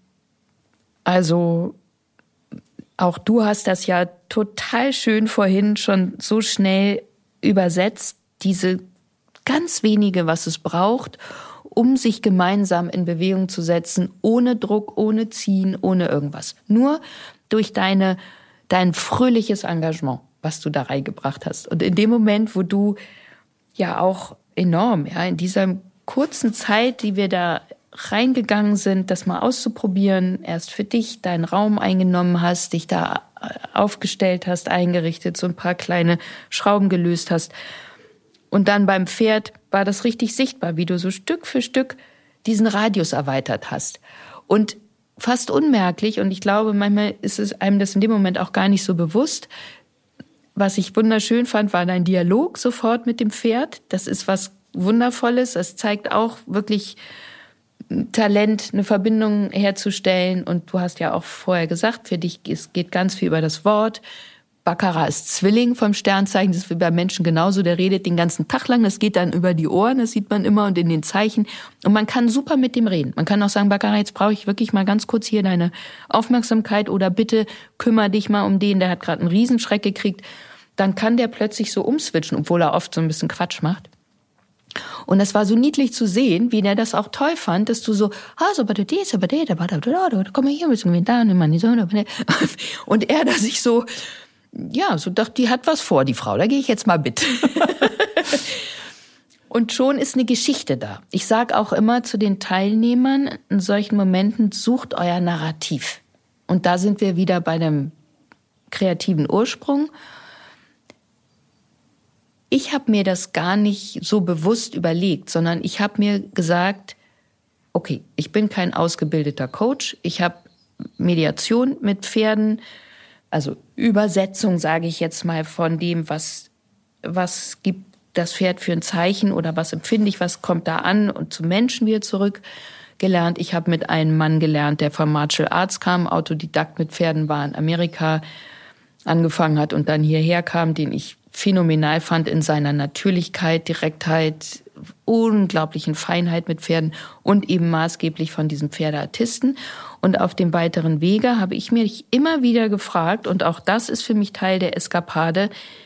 also auch du hast das ja total schön vorhin schon so schnell übersetzt, diese ganz wenige, was es braucht, um sich gemeinsam in Bewegung zu setzen, ohne Druck, ohne Ziehen, ohne irgendwas. Nur durch dein fröhliches Engagement, was du da reingebracht hast. Und in dem Moment, wo du ja auch enorm, ja, in dieser kurzen Zeit, die wir da reingegangen sind, das mal auszuprobieren, erst für dich deinen Raum eingenommen hast, dich da aufgestellt hast, eingerichtet, so ein paar kleine Schrauben gelöst hast. Und dann beim Pferd war das richtig sichtbar, wie du so Stück für Stück diesen Radius erweitert hast. Und fast unmerklich, und ich glaube, manchmal ist es einem das in dem Moment auch gar nicht so bewusst. Was ich wunderschön fand, war dein Dialog sofort mit dem Pferd. Das ist was Wundervolles. Es zeigt auch wirklich Talent, eine Verbindung herzustellen. Und du hast ja auch vorher gesagt, für dich es geht ganz viel über das Wort. Baccarat ist Zwilling vom Sternzeichen, das ist wie bei Menschen genauso, der redet den ganzen Tag lang, das geht dann über die Ohren, das sieht man immer und in den Zeichen. Und man kann super mit dem reden. Man kann auch sagen, Baccarat, jetzt brauche ich wirklich mal ganz kurz hier deine Aufmerksamkeit oder bitte kümmere dich mal um den, der hat gerade einen Riesenschreck gekriegt. Dann kann der plötzlich so umswitchen, obwohl er oft so ein bisschen Quatsch macht. Und das war so niedlich zu sehen, wie der das auch toll fand, dass du so, so, aber dies, aber der, komm mal hier, bisschen da, nimm mal die Sonne. Und er da sich so, ja, so dachte, die hat was vor, die Frau, da gehe ich jetzt mal mit. Und schon ist eine Geschichte da. Ich sage auch immer zu den Teilnehmern in solchen Momenten, sucht euer Narrativ. Und da sind wir wieder bei dem kreativen Ursprung. Ich habe mir das gar nicht so bewusst überlegt, sondern ich habe mir gesagt, okay, ich bin kein ausgebildeter Coach, ich habe Mediation mit Pferden also Übersetzung, sage ich jetzt mal, von dem, was gibt das Pferd für ein Zeichen oder was empfinde ich, was kommt da an und zum Menschen wieder zurück gelernt. Ich habe mit einem Mann gelernt, der vom Martial Arts kam, Autodidakt mit Pferden war, in Amerika angefangen hat und dann hierher kam, den ich phänomenal fand in seiner Natürlichkeit, Direktheit, unglaublichen Feinheit mit Pferden und eben maßgeblich von diesem Pferdeartisten. Und auf dem weiteren Wege habe ich mich immer wieder gefragt, und auch das ist für mich Teil der Eskapade,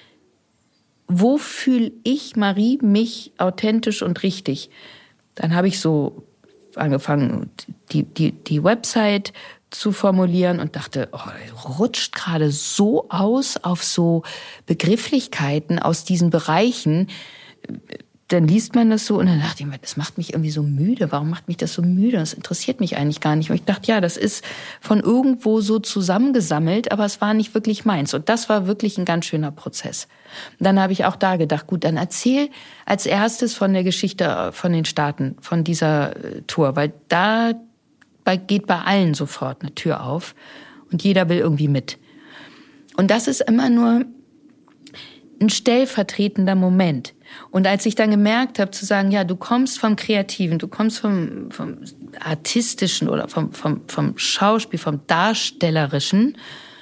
wo fühle ich, Marie, mich authentisch und richtig? Dann habe ich so angefangen, die Website zu formulieren und dachte, rutscht gerade so aus auf so Begrifflichkeiten aus diesen Bereichen. Dann liest man das so und dann dachte ich mir, das macht mich irgendwie so müde. Warum macht mich das so müde? Das interessiert mich eigentlich gar nicht. Und ich dachte, ja, das ist von irgendwo so zusammengesammelt, aber es war nicht wirklich meins. Und das war wirklich ein ganz schöner Prozess. Und dann habe ich auch da gedacht, gut, dann erzähl als erstes von der Geschichte von den Staaten, von dieser Tour, weil da geht bei allen sofort eine Tür auf und jeder will irgendwie mit. Und das ist immer nur ein stellvertretender Moment. Und als ich dann gemerkt habe, zu sagen, ja, du kommst vom Kreativen, du kommst vom Artistischen oder vom Schauspiel, vom Darstellerischen,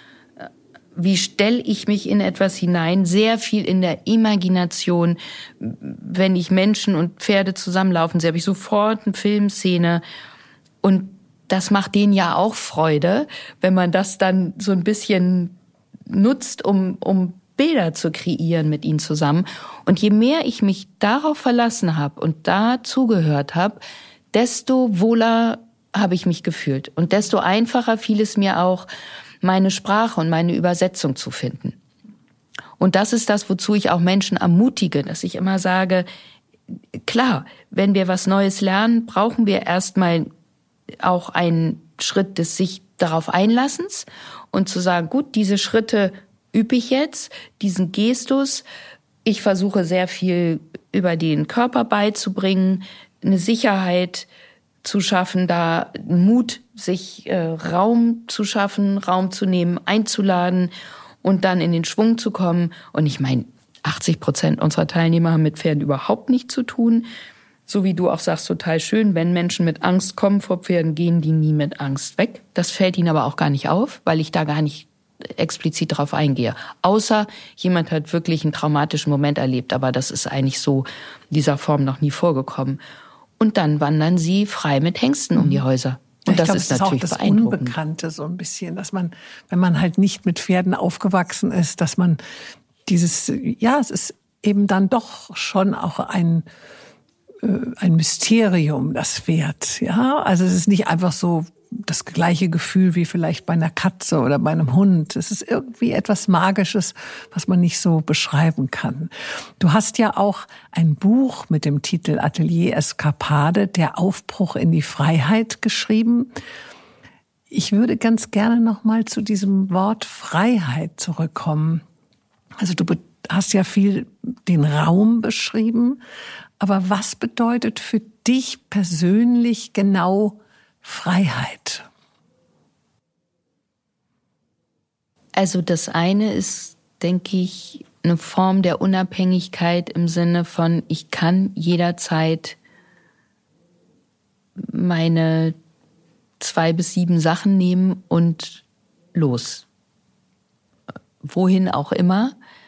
wie stelle ich mich in etwas hinein? Sehr viel in der Imagination. Wenn ich Menschen und Pferde zusammenlaufen sehe, habe ich sofort eine Filmszene. Und das macht denen ja auch Freude, wenn man das dann so ein bisschen nutzt, um Bilder zu kreieren mit ihnen zusammen. Und je mehr ich mich darauf verlassen habe und da zugehört habe, desto wohler habe ich mich gefühlt. Und desto einfacher fiel es mir auch, meine Sprache und meine Übersetzung zu finden. Und das ist das, wozu ich auch Menschen ermutige, dass ich immer sage, klar, wenn wir was Neues lernen, brauchen wir erstmal auch einen Schritt des sich darauf Einlassens und zu sagen, gut, diese Schritte übe ich jetzt, diesen Gestus. Ich versuche sehr viel über den Körper beizubringen, eine Sicherheit zu schaffen, da Mut, sich Raum zu schaffen, Raum zu nehmen, einzuladen und dann in den Schwung zu kommen. Und ich meine, 80% unserer Teilnehmer haben mit Pferden überhaupt nichts zu tun. So wie du auch sagst, total schön, wenn Menschen mit Angst kommen vor Pferden, gehen die nie mit Angst weg. Das fällt ihnen aber auch gar nicht auf, weil ich da gar nicht explizit drauf eingehe. Außer jemand hat wirklich einen traumatischen Moment erlebt, aber das ist eigentlich so in dieser Form noch nie vorgekommen. Und dann wandern sie frei mit Hengsten um die Häuser. Und das ist natürlich beeindruckend. Das ist auch das Unbekannte so ein bisschen, dass man, wenn man halt nicht mit Pferden aufgewachsen ist, dass man dieses, ja, es ist eben dann doch schon auch ein Mysterium, das Pferd, ja. Also es ist nicht einfach so das gleiche Gefühl wie vielleicht bei einer Katze oder bei einem Hund. Es ist irgendwie etwas Magisches, was man nicht so beschreiben kann. Du hast ja auch ein Buch mit dem Titel Atelier Eskapade, der Aufbruch in die Freiheit, geschrieben. Ich würde ganz gerne noch mal zu diesem Wort Freiheit zurückkommen. Also du hast ja viel den Raum beschrieben, aber was bedeutet für dich persönlich genau Freiheit? Also das eine ist, denke ich, eine Form der Unabhängigkeit im Sinne von, ich kann jederzeit meine 2 bis 7 Sachen nehmen und los. Wohin auch immer,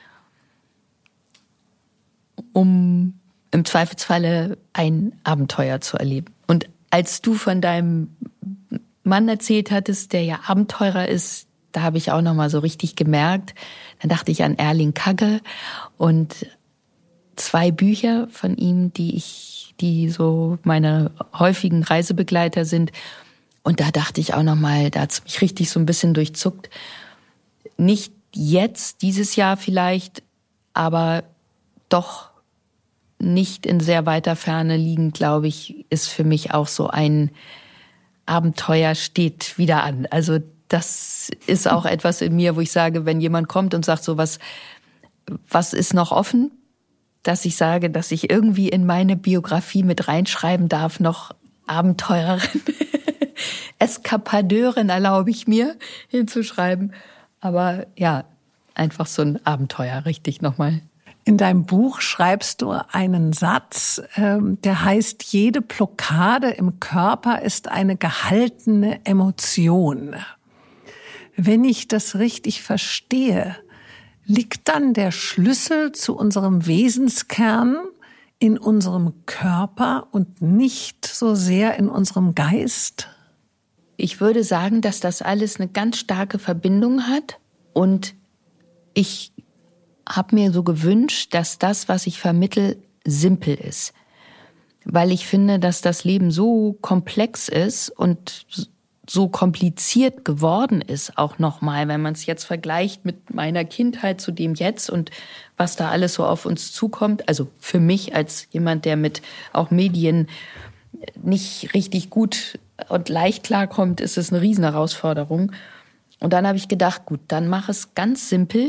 um im Zweifelsfalle ein Abenteuer zu erleben. Und als du von deinem Mann erzählt hattest, der ja Abenteurer ist, da habe ich auch noch mal so richtig gemerkt, dann dachte ich an Erling Kagge und 2 Bücher von ihm, die so meine häufigen Reisebegleiter sind. Und da dachte ich auch noch mal, da hat es mich richtig so ein bisschen durchzuckt. Nicht jetzt, dieses Jahr vielleicht, aber doch nicht in sehr weiter Ferne liegend, glaube ich, ist für mich auch so ein Abenteuer steht wieder an. Also das ist auch etwas in mir, wo ich sage, wenn jemand kommt und sagt so, was ist noch offen, dass ich sage, dass ich irgendwie in meine Biografie mit reinschreiben darf, noch Abenteurerin, Eskapadeurin erlaube ich mir hinzuschreiben. Aber ja, einfach so ein Abenteuer, richtig nochmal. In deinem Buch schreibst du einen Satz, der heißt, jede Blockade im Körper ist eine gehaltene Emotion. Wenn ich das richtig verstehe, liegt dann der Schlüssel zu unserem Wesenskern in unserem Körper und nicht so sehr in unserem Geist? Ich würde sagen, dass das alles eine ganz starke Verbindung hat. Und ich habe mir so gewünscht, dass das, was ich vermittel, simpel ist. Weil ich finde, dass das Leben so komplex ist und so kompliziert geworden ist, auch nochmal, wenn man es jetzt vergleicht mit meiner Kindheit zu dem jetzt und was da alles so auf uns zukommt. Also für mich als jemand, der mit auch Medien nicht richtig gut und leicht klarkommt, ist es eine Riesenherausforderung. Und dann habe ich gedacht, gut, dann mach es ganz simpel.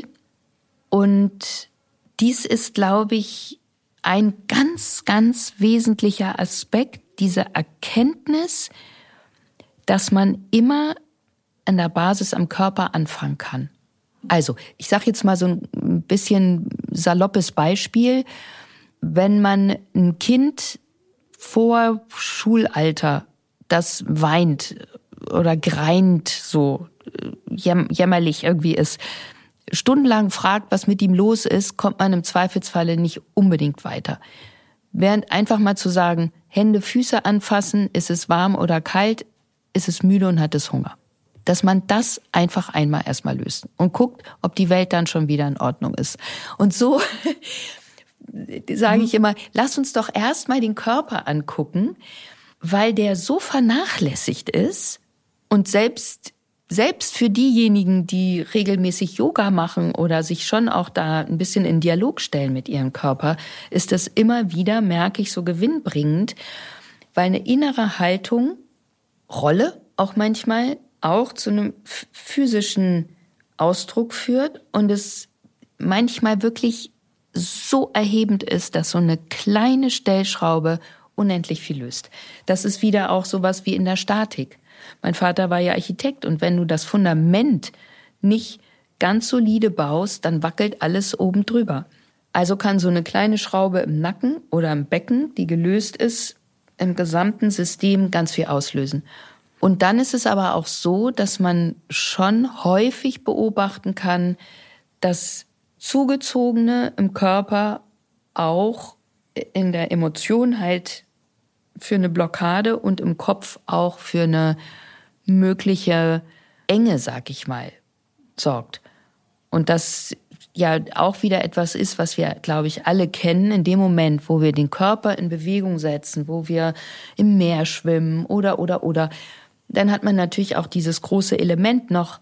Und dies ist, glaube ich, ein ganz, ganz wesentlicher Aspekt, diese Erkenntnis, dass man immer an der Basis am Körper anfangen kann. Also, ich sage jetzt mal so ein bisschen saloppes Beispiel. Wenn man ein Kind vor Schulalter, das weint oder greint, so jämmerlich irgendwie ist, stundenlang fragt, was mit ihm los ist, kommt man im Zweifelsfalle nicht unbedingt weiter. Während einfach mal zu sagen, Hände, Füße anfassen, ist es warm oder kalt, ist es müde und hat es Hunger. Dass man das einfach einmal erstmal löst und guckt, ob die Welt dann schon wieder in Ordnung ist. Und so sage ich immer, lass uns doch erstmal den Körper angucken, weil der so vernachlässigt ist und selbst für diejenigen, die regelmäßig Yoga machen oder sich schon auch da ein bisschen in Dialog stellen mit ihrem Körper, ist das immer wieder, merke ich, so gewinnbringend, weil eine innere Haltung, Rolle auch manchmal, auch zu einem physischen Ausdruck führt und es manchmal wirklich so erhebend ist, dass so eine kleine Stellschraube unendlich viel löst. Das ist wieder auch sowas wie in der Statik. Mein Vater war ja Architekt und wenn du das Fundament nicht ganz solide baust, dann wackelt alles oben drüber. Also kann so eine kleine Schraube im Nacken oder im Becken, die gelöst ist, im gesamten System ganz viel auslösen. Und dann ist es aber auch so, dass man schon häufig beobachten kann, dass Zugezogene im Körper auch in der Emotion halt für eine Blockade und im Kopf auch für eine mögliche Enge, sag ich mal, sorgt. Und das ja auch wieder etwas ist, was wir, glaube ich, alle kennen. In dem Moment, wo wir den Körper in Bewegung setzen, wo wir im Meer schwimmen oder, dann hat man natürlich auch dieses große Element noch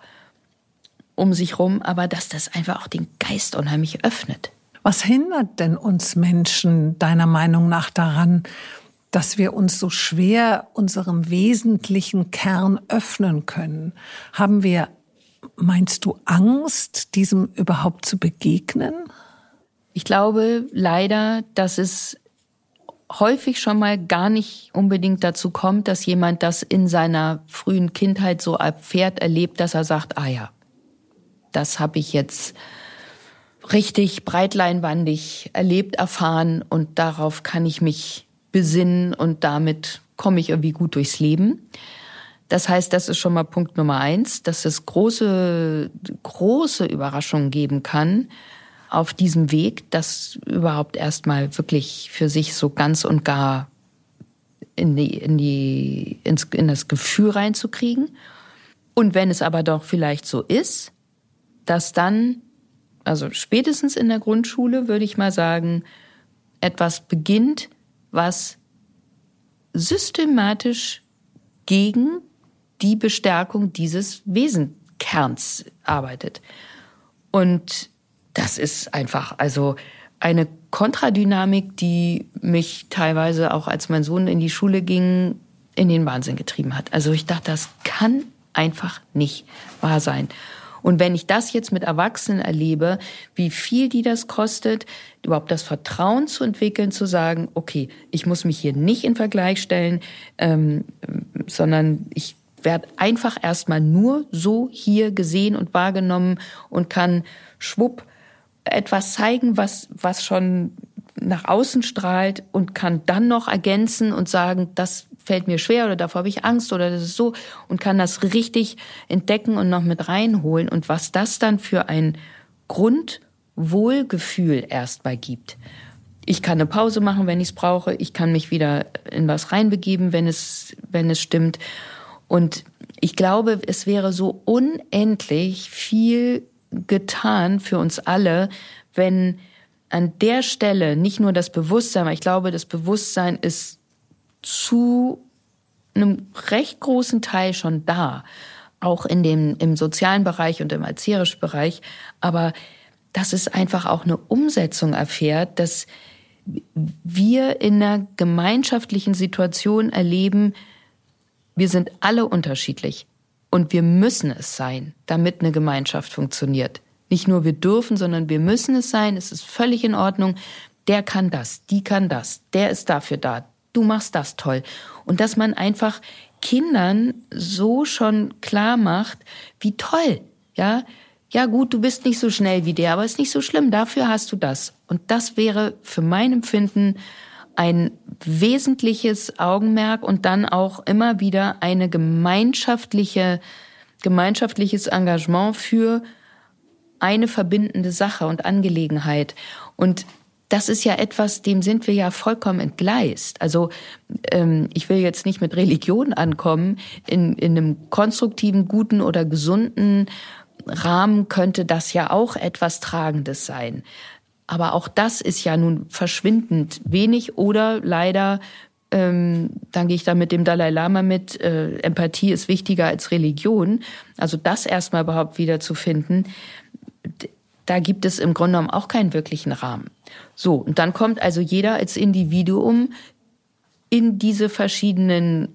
um sich rum, aber dass das einfach auch den Geist unheimlich öffnet. Was hindert denn uns Menschen deiner Meinung nach daran, dass wir uns so schwer unserem wesentlichen Kern öffnen können? Haben wir, meinst du, Angst, diesem überhaupt zu begegnen? Ich glaube leider, dass es häufig schon mal gar nicht unbedingt dazu kommt, dass jemand das in seiner frühen Kindheit so erfährt, erlebt, dass er sagt, ah ja, das habe ich jetzt richtig breiteinbandig erlebt, erfahren und darauf kann ich mich besinnen und damit komme ich irgendwie gut durchs Leben. Das heißt, das ist schon mal Punkt Nummer 1, dass es große Überraschungen geben kann auf diesem Weg, das überhaupt erstmal wirklich für sich so ganz und gar in das Gefühl reinzukriegen. Und wenn es aber doch vielleicht so ist, dass dann, also spätestens in der Grundschule, würde ich mal sagen, etwas beginnt, was systematisch gegen die Bestärkung dieses Wesenkerns arbeitet. Und das ist einfach also eine Kontradynamik, die mich teilweise auch, als mein Sohn in die Schule ging, in den Wahnsinn getrieben hat. Also ich dachte, das kann einfach nicht wahr sein. Und wenn ich das jetzt mit Erwachsenen erlebe, wie viel die das kostet, überhaupt das Vertrauen zu entwickeln, zu sagen, okay, ich muss mich hier nicht in Vergleich stellen, sondern ich werde einfach erstmal nur so hier gesehen und wahrgenommen und kann schwupp etwas zeigen, was schon nach außen strahlt und kann dann noch ergänzen und sagen, das fällt mir schwer oder davor habe ich Angst oder das ist so und kann das richtig entdecken und noch mit reinholen und was das dann für ein Grundwohlgefühl erstmal gibt. Ich kann eine Pause machen, wenn ich es brauche. Ich kann mich wieder in was reinbegeben, wenn es stimmt. Und ich glaube, es wäre so unendlich viel getan für uns alle, wenn an der Stelle nicht nur das Bewusstsein, weil ich glaube, das Bewusstsein ist zu einem recht großen Teil schon da, auch im sozialen Bereich und im erzieherischen Bereich, aber dass es einfach auch eine Umsetzung erfährt, dass wir in einer gemeinschaftlichen Situation erleben, wir sind alle unterschiedlich und wir müssen es sein, damit eine Gemeinschaft funktioniert. Nicht nur wir dürfen, sondern wir müssen es sein, es ist völlig in Ordnung. Der kann das, die kann das, der ist dafür da, du machst das toll. Und dass man einfach Kindern so schon klar macht, wie toll, ja. Ja gut, du bist nicht so schnell wie der, aber ist nicht so schlimm, dafür hast du das. Und das wäre für mein Empfinden ein wesentliches Augenmerk und dann auch immer wieder eine gemeinschaftliches Engagement für eine verbindende Sache und Angelegenheit. Und das ist ja etwas, dem sind wir ja vollkommen entgleist. Also ich will jetzt nicht mit Religion ankommen. In einem konstruktiven, guten oder gesunden Rahmen könnte das ja auch etwas Tragendes sein. Aber auch das ist ja nun verschwindend wenig oder leider, dann gehe ich da mit dem Dalai Lama mit, Empathie ist wichtiger als Religion. Also das erstmal überhaupt wieder zu finden, da gibt es im Grunde genommen auch keinen wirklichen Rahmen. So, und dann kommt also jeder als Individuum in diese verschiedenen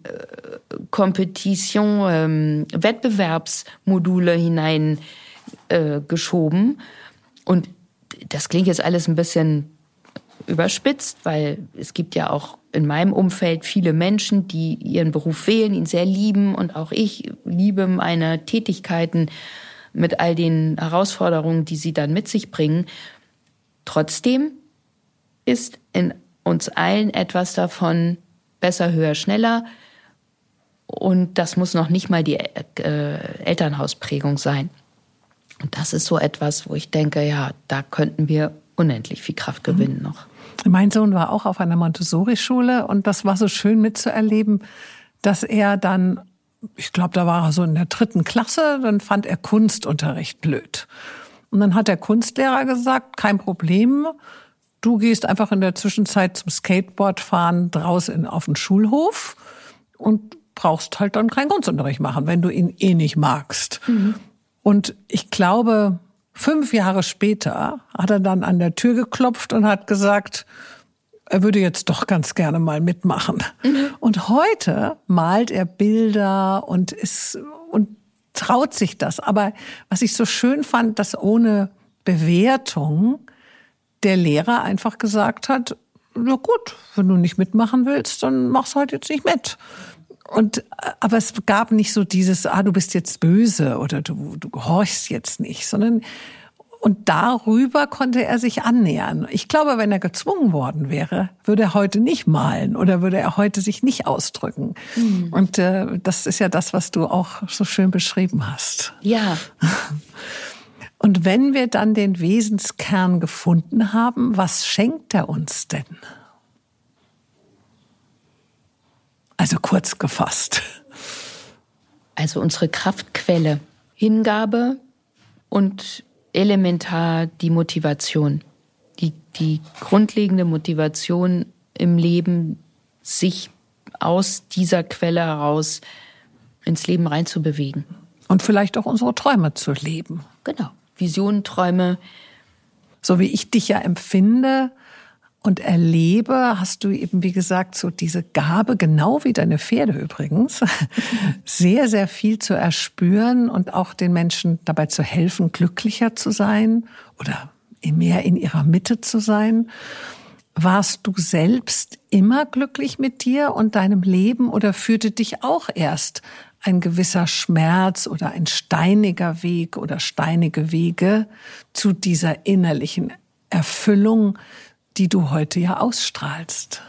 Wettbewerbsmodule hinein geschoben. Und das klingt jetzt alles ein bisschen überspitzt, weil es gibt ja auch in meinem Umfeld viele Menschen, die ihren Beruf wählen, ihn sehr lieben. Und auch ich liebe meine Tätigkeiten mit all den Herausforderungen, die sie dann mit sich bringen. Trotzdem ist in uns allen etwas davon besser, höher, schneller. Und das muss noch nicht mal die Elternhausprägung sein. Und das ist so etwas, wo ich denke, ja, da könnten wir unendlich viel Kraft gewinnen noch. Mein Sohn war auch auf einer Montessori-Schule und das war so schön mitzuerleben, dass er dann, ich glaube, da war er so in der 3. Klasse, dann fand er Kunstunterricht blöd. Und dann hat der Kunstlehrer gesagt, kein Problem, du gehst einfach in der Zwischenzeit zum Skateboardfahren draußen auf den Schulhof und brauchst halt dann keinen Kunstunterricht machen, wenn du ihn eh nicht magst. Mhm. Und ich glaube, 5 Jahre später hat er dann an der Tür geklopft und hat gesagt, er würde jetzt doch ganz gerne mal mitmachen. Mhm. Und heute malt er Bilder und traut sich das. Aber was ich so schön fand, dass ohne Bewertung der Lehrer einfach gesagt hat, na gut, wenn du nicht mitmachen willst, dann mach's halt jetzt nicht mit. Aber es gab nicht so dieses, du bist jetzt böse oder du gehorchst jetzt nicht, sondern und darüber konnte er sich annähern. Ich glaube, wenn er gezwungen worden wäre, würde er heute nicht malen oder würde er heute sich nicht ausdrücken. Mhm. Und das ist ja das, was du auch so schön beschrieben hast. Ja. Und wenn wir dann den Wesenskern gefunden haben, was schenkt er uns denn? Also kurz gefasst. Also unsere Kraftquelle, Hingabe und elementar die Motivation. Die grundlegende Motivation im Leben, sich aus dieser Quelle heraus ins Leben reinzubewegen. Und vielleicht auch unsere Träume zu leben. Genau. Visionen, Träume. So wie ich dich ja empfinde und erlebe, hast du eben, wie gesagt, so diese Gabe, genau wie deine Pferde übrigens, sehr, sehr viel zu erspüren und auch den Menschen dabei zu helfen, glücklicher zu sein oder mehr in ihrer Mitte zu sein. Warst du selbst immer glücklich mit dir und deinem Leben oder führte dich auch erst ein gewisser Schmerz oder ein steiniger Weg oder steinige Wege zu dieser innerlichen Erfüllung, die du heute ja ausstrahlst?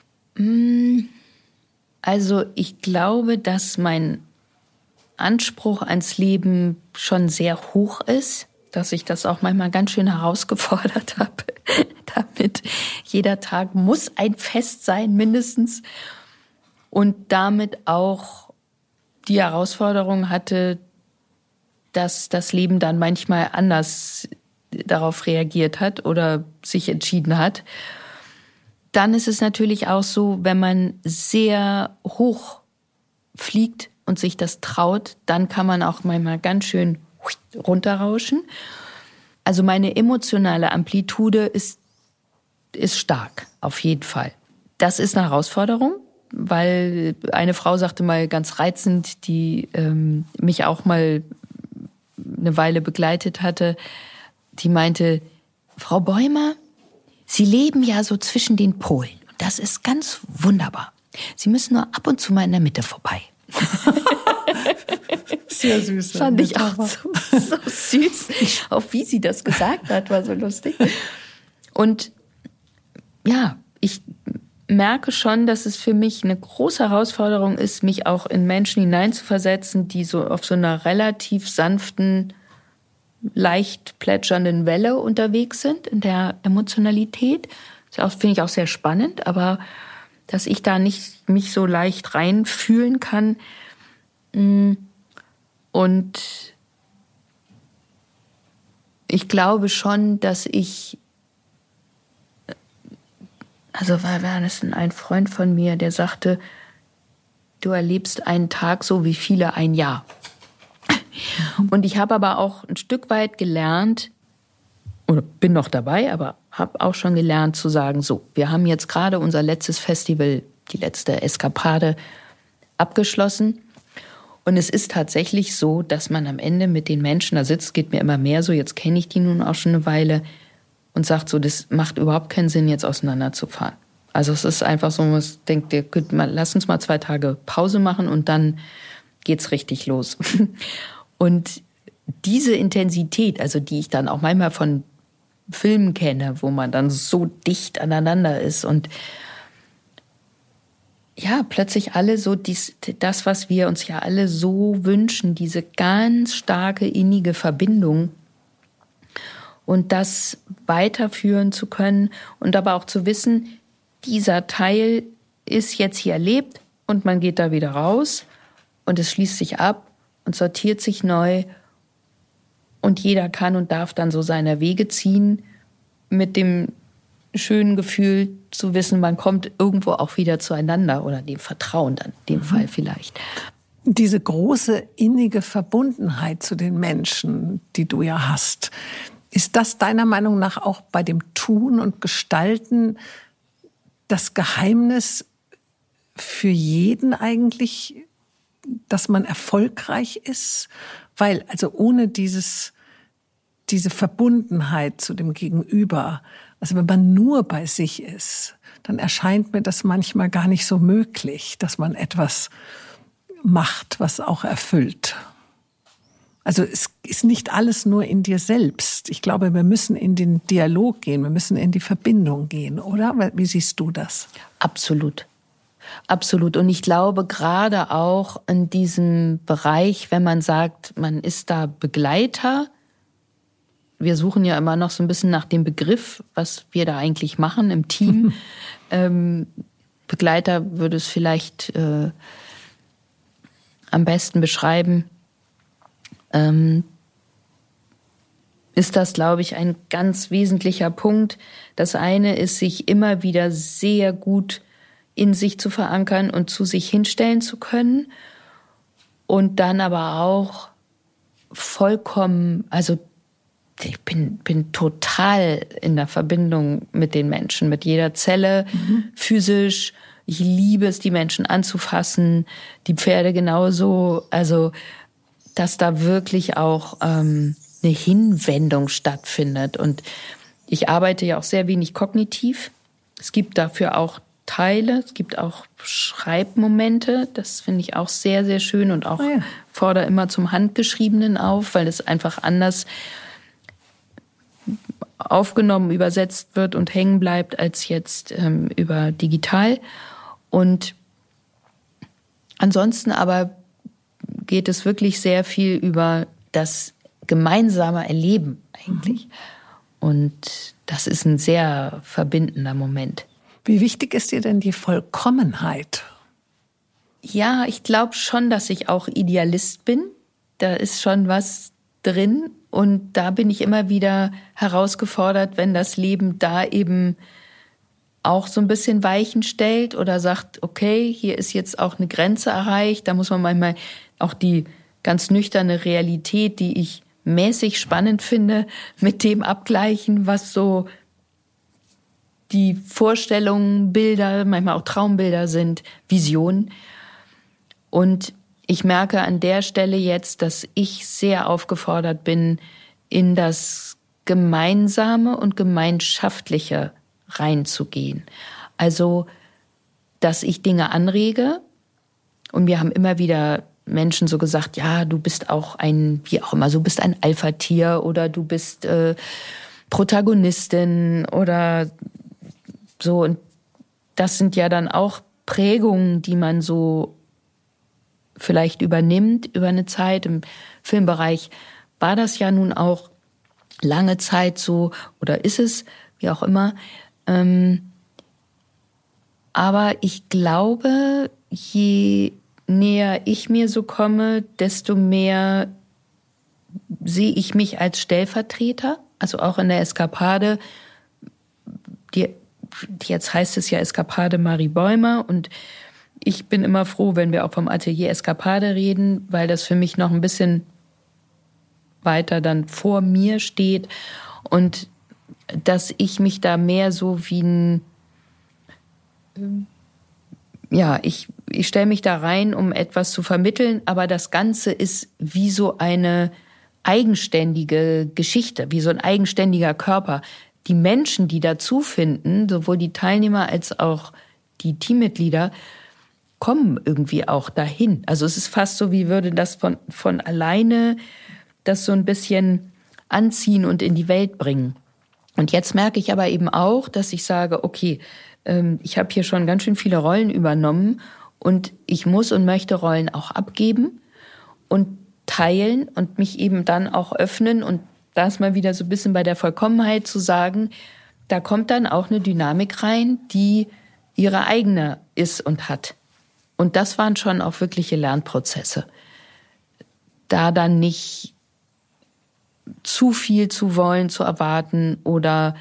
Also ich glaube, dass mein Anspruch ans Leben schon sehr hoch ist, dass ich das auch manchmal ganz schön herausgefordert habe. Damit jeder Tag muss ein Fest sein, mindestens. Und damit auch die Herausforderung hatte, dass das Leben dann manchmal anders darauf reagiert hat oder sich entschieden hat. Dann ist es natürlich auch so, wenn man sehr hoch fliegt und sich das traut, dann kann man auch manchmal ganz schön runterrauschen. Also meine emotionale Amplitude ist stark, auf jeden Fall. Das ist eine Herausforderung, weil eine Frau sagte mal ganz reizend, die mich auch mal eine Weile begleitet hatte, die meinte, Frau Bäumer, Sie leben ja so zwischen den Polen. Und das ist ganz wunderbar. Sie müssen nur ab und zu mal in der Mitte vorbei. Sehr süß. Fand ich auch so süß. Auch wie sie das gesagt hat, war so lustig. Und ja, ich merke schon, dass es für mich eine große Herausforderung ist, mich auch in Menschen hineinzuversetzen, die so auf so einer relativ sanften, leicht plätschernden Welle unterwegs sind in der Emotionalität. Das finde ich auch sehr spannend, aber dass ich da nicht mich so leicht reinfühlen kann. Und ich glaube schon, dass ich, also war das ein Freund von mir, der sagte, du erlebst einen Tag so wie viele ein Jahr. Und ich habe aber auch ein Stück weit gelernt, oder bin noch dabei, aber habe auch schon gelernt zu sagen, so, wir haben jetzt gerade unser letztes Festival, die letzte Eskapade abgeschlossen. Und es ist tatsächlich so, dass man am Ende mit den Menschen da sitzt, geht mir immer mehr so, jetzt kenne ich die nun auch schon eine Weile, und sagt so, das macht überhaupt keinen Sinn, jetzt auseinanderzufahren. Also es ist einfach so, man denkt, lass uns mal 2 Tage Pause machen und dann geht's richtig los. Und diese Intensität, also die ich dann auch manchmal von Filmen kenne, wo man dann so dicht aneinander ist und ja, plötzlich alle so das, was wir uns ja alle so wünschen, diese ganz starke, innige Verbindung und das weiterführen zu können und aber auch zu wissen, dieser Teil ist jetzt hier erlebt und man geht da wieder raus und es schließt sich ab und sortiert sich neu und jeder kann und darf dann so seine Wege ziehen mit dem schönen Gefühl zu wissen, man kommt irgendwo auch wieder zueinander oder dem Vertrauen dann, in dem Fall vielleicht. Diese große innige Verbundenheit zu den Menschen, die du ja hast, ist das deiner Meinung nach auch bei dem Tun und Gestalten das Geheimnis für jeden eigentlich, dass man erfolgreich ist? Weil also ohne diese Verbundenheit zu dem Gegenüber, also wenn man nur bei sich ist, dann erscheint mir das manchmal gar nicht so möglich, dass man etwas macht, was auch erfüllt. Also es ist nicht alles nur in dir selbst. Ich glaube, wir müssen in den Dialog gehen, wir müssen in die Verbindung gehen, oder? Wie siehst du das? Absolut. Absolut. Und ich glaube, gerade auch in diesem Bereich, wenn man sagt, man ist da Begleiter, wir suchen ja immer noch so ein bisschen nach dem Begriff, was wir da eigentlich machen im Team. Begleiter würde es vielleicht am besten beschreiben. Ist das, glaube ich, ein ganz wesentlicher Punkt. Das eine ist, sich immer wieder sehr gut in sich zu verankern und zu sich hinstellen zu können. Und dann aber auch vollkommen, also ich bin total in der Verbindung mit den Menschen, mit jeder Zelle, physisch. Ich liebe es, die Menschen anzufassen, die Pferde genauso. Also, dass da wirklich auch eine Hinwendung stattfindet. Und ich arbeite ja auch sehr wenig kognitiv. Es gibt dafür auch teile. Es gibt auch Schreibmomente. Das finde ich auch sehr, sehr schön und auch fordere immer zum Handgeschriebenen auf, weil es einfach anders aufgenommen, übersetzt wird und hängen bleibt als jetzt über digital. Und ansonsten aber geht es wirklich sehr viel über das gemeinsame Erleben eigentlich. Und das ist ein sehr verbindender Moment. Wie wichtig ist dir denn die Vollkommenheit? Ja, ich glaube schon, dass ich auch Idealist bin. Da ist schon was drin. Und da bin ich immer wieder herausgefordert, wenn das Leben da eben auch so ein bisschen Weichen stellt oder sagt, okay, hier ist jetzt auch eine Grenze erreicht. Da muss man manchmal auch die ganz nüchterne Realität, die ich mäßig spannend finde, mit dem abgleichen, was so die Vorstellungen, Bilder, manchmal auch Traumbilder sind, Visionen. Und ich merke an der Stelle jetzt, dass ich sehr aufgefordert bin, in das Gemeinsame und Gemeinschaftliche reinzugehen. Also, dass ich Dinge anrege. Und wir haben immer wieder Menschen so gesagt, ja, du bist auch wie auch immer, du bist ein Alpha-Tier oder du bist Protagonistin oder so. Und das sind ja dann auch Prägungen, die man so vielleicht übernimmt über eine Zeit. Im Filmbereich war das ja nun auch lange Zeit so oder ist es, wie auch immer. Aber ich glaube, je näher ich mir so komme, desto mehr sehe ich mich als Stellvertreter. Also auch in der Eskapade, jetzt heißt es ja Eskapade Marie Bäumer. Und ich bin immer froh, wenn wir auch vom Atelier Eskapade reden, weil das für mich noch ein bisschen weiter dann vor mir steht. Und dass ich mich da mehr so wie ich stelle mich da rein, um etwas zu vermitteln, aber das Ganze ist wie so eine eigenständige Geschichte, wie so ein eigenständiger Körper. Die Menschen, die dazu finden, sowohl die Teilnehmer als auch die Teammitglieder, kommen irgendwie auch dahin. Also es ist fast so, wie würde das von alleine das so ein bisschen anziehen und in die Welt bringen. Und jetzt merke ich aber eben auch, dass ich sage, okay, ich habe hier schon ganz schön viele Rollen übernommen und ich muss und möchte Rollen auch abgeben und teilen und mich eben dann auch öffnen. Und da ist mal wieder so ein bisschen bei der Vollkommenheit zu sagen, da kommt dann auch eine Dynamik rein, die ihre eigene ist und hat. Und das waren schon auch wirkliche Lernprozesse. Da dann nicht zu viel zu wollen, zu erwarten oder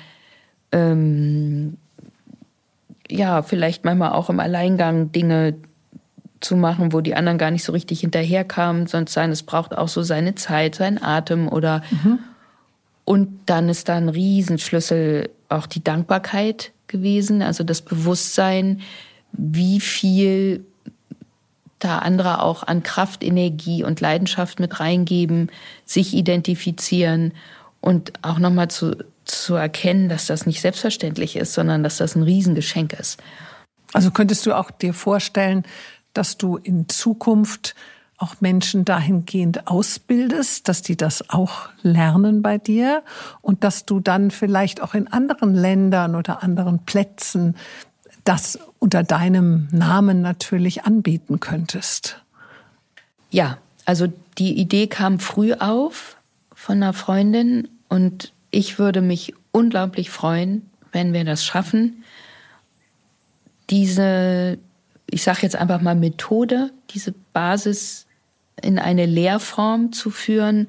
vielleicht manchmal auch im Alleingang Dinge zu machen, wo die anderen gar nicht so richtig hinterherkamen, sondern es braucht auch so seine Zeit, seinen Atem oder und dann ist da ein Riesenschlüssel auch die Dankbarkeit gewesen, also das Bewusstsein, wie viel da andere auch an Kraft, Energie und Leidenschaft mit reingeben, sich identifizieren und auch nochmal zu erkennen, dass das nicht selbstverständlich ist, sondern dass das ein Riesengeschenk ist. Also könntest du auch dir vorstellen, dass du in Zukunft auch Menschen dahingehend ausbildest, dass die das auch lernen bei dir und dass du dann vielleicht auch in anderen Ländern oder anderen Plätzen das unter deinem Namen natürlich anbieten könntest? Ja, also die Idee kam früh auf von einer Freundin und ich würde mich unglaublich freuen, wenn wir das schaffen, diese, ich sage jetzt einfach mal Methode, diese Basis in eine Lehrform zu führen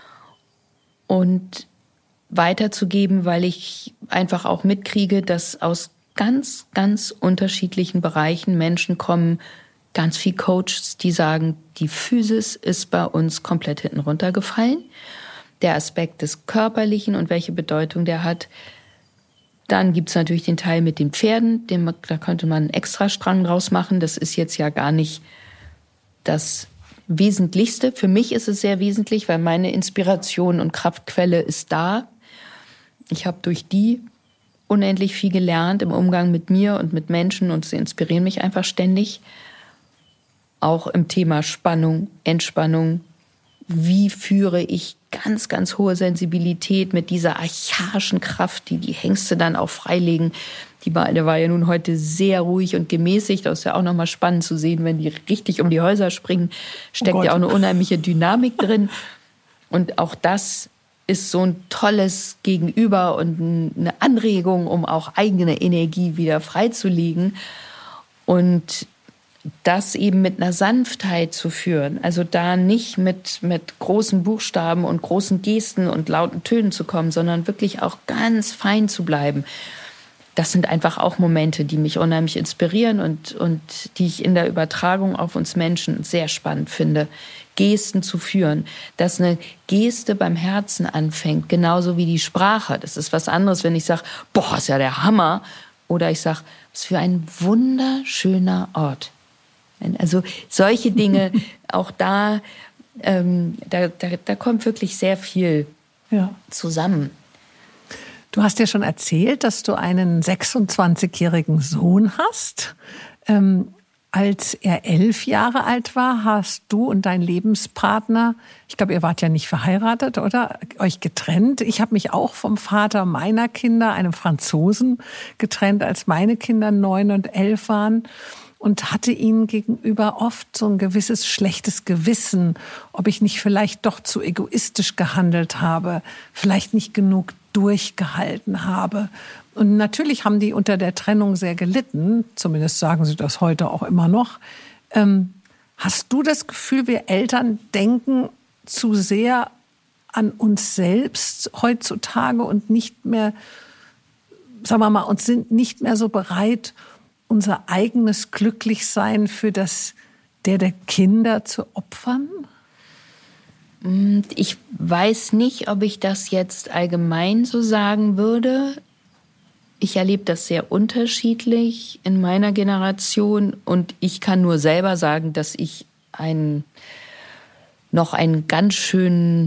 und weiterzugeben, weil ich einfach auch mitkriege, dass aus ganz, ganz unterschiedlichen Bereichen Menschen kommen, ganz viel Coaches, die sagen, die Physis ist bei uns komplett hinten runtergefallen. Der Aspekt des Körperlichen und welche Bedeutung der hat. Dann gibt's natürlich den Teil mit den Pferden, da könnte man einen Extrastrang draus machen. Das ist jetzt ja gar nicht das Wesentlichste. Für mich ist es sehr wesentlich, weil meine Inspiration und Kraftquelle ist da. Ich habe durch die unendlich viel gelernt im Umgang mit mir und mit Menschen und sie inspirieren mich einfach ständig. Auch im Thema Spannung, Entspannung. Wie führe ich ganz, ganz hohe Sensibilität mit dieser archaischen Kraft, die Hengste dann auch freilegen. Der war ja nun heute sehr ruhig und gemäßigt. Das ist ja auch nochmal spannend zu sehen, wenn die richtig um die Häuser springen. Steckt ja auch eine unheimliche Dynamik drin. Und auch das ist so ein tolles Gegenüber und eine Anregung, um auch eigene Energie wieder freizulegen. Und das eben mit einer Sanftheit zu führen. Also da nicht mit großen Buchstaben und großen Gesten und lauten Tönen zu kommen, sondern wirklich auch ganz fein zu bleiben. Das sind einfach auch Momente, die mich unheimlich inspirieren und die ich in der Übertragung auf uns Menschen sehr spannend finde. Gesten zu führen, dass eine Geste beim Herzen anfängt, genauso wie die Sprache. Das ist was anderes, wenn ich sage, boah, ist ja der Hammer. Oder ich sage, was für ein wunderschöner Ort. Also solche Dinge, auch da kommt wirklich sehr viel zusammen. Du hast ja schon erzählt, dass du einen 26-jährigen Sohn hast. Als er 11 Jahre alt war, hast du und dein Lebenspartner, ich glaube, ihr wart ja nicht verheiratet, oder? Euch getrennt. Ich habe mich auch vom Vater meiner Kinder, einem Franzosen, getrennt, als meine Kinder 9 und 11 waren. Und hatte ihnen gegenüber oft so ein gewisses schlechtes Gewissen, ob ich nicht vielleicht doch zu egoistisch gehandelt habe, vielleicht nicht genug durchgehalten habe. Und natürlich haben die unter der Trennung sehr gelitten, zumindest sagen sie das heute auch immer noch. Hast du das Gefühl, wir Eltern denken zu sehr an uns selbst heutzutage und nicht mehr, sagen wir mal, uns sind nicht mehr so bereit, unser eigenes Glücklichsein für das der Kinder zu opfern? Ich weiß nicht, ob ich das jetzt allgemein so sagen würde. Ich erlebe das sehr unterschiedlich in meiner Generation und ich kann nur selber sagen, dass ich noch einen ganz schönen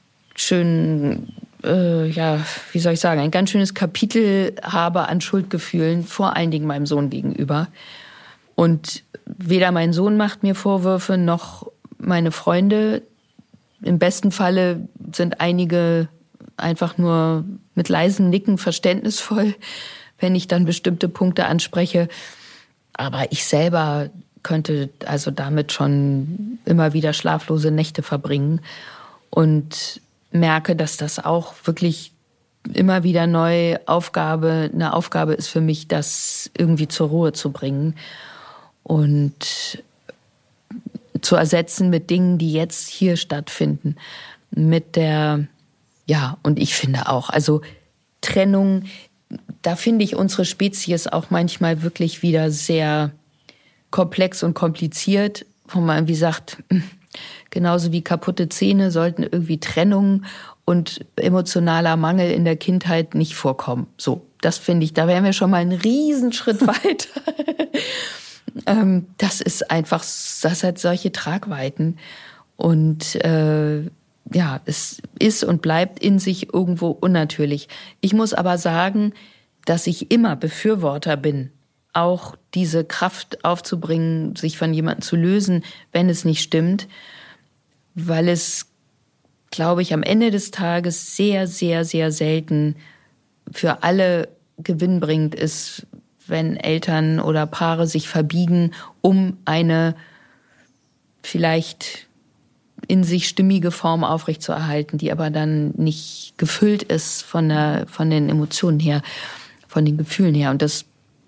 ein ganz schönes Kapitel habe an Schuldgefühlen, vor allen Dingen meinem Sohn gegenüber. Und weder mein Sohn macht mir Vorwürfe, noch meine Freunde. Im besten Falle sind einige einfach nur mit leisem Nicken verständnisvoll, wenn ich dann bestimmte Punkte anspreche. Aber ich selber könnte also damit schon immer wieder schlaflose Nächte verbringen und merke, dass das auch wirklich immer wieder neu eine Aufgabe ist für mich, das irgendwie zur Ruhe zu bringen und zu ersetzen mit Dingen, die jetzt hier stattfinden. Und ich finde auch, also Trennung, da finde ich unsere Spezies auch manchmal wirklich wieder sehr komplex und kompliziert, wo man irgendwie sagt, genauso wie kaputte Zähne sollten irgendwie Trennung und emotionaler Mangel in der Kindheit nicht vorkommen. So, das finde ich, da wären wir schon mal einen Riesenschritt weiter. Das hat solche Tragweiten. Und es ist und bleibt in sich irgendwo unnatürlich. Ich muss aber sagen, dass ich immer Befürworter bin, auch diese Kraft aufzubringen, sich von jemandem zu lösen, wenn es nicht stimmt, weil es, glaube ich, am Ende des Tages sehr, sehr, sehr selten für alle gewinnbringend ist, wenn Eltern oder Paare sich verbiegen, um eine vielleicht in sich stimmige Form aufrechtzuerhalten, die aber dann nicht gefüllt ist von den Emotionen her, von den Gefühlen her. Und das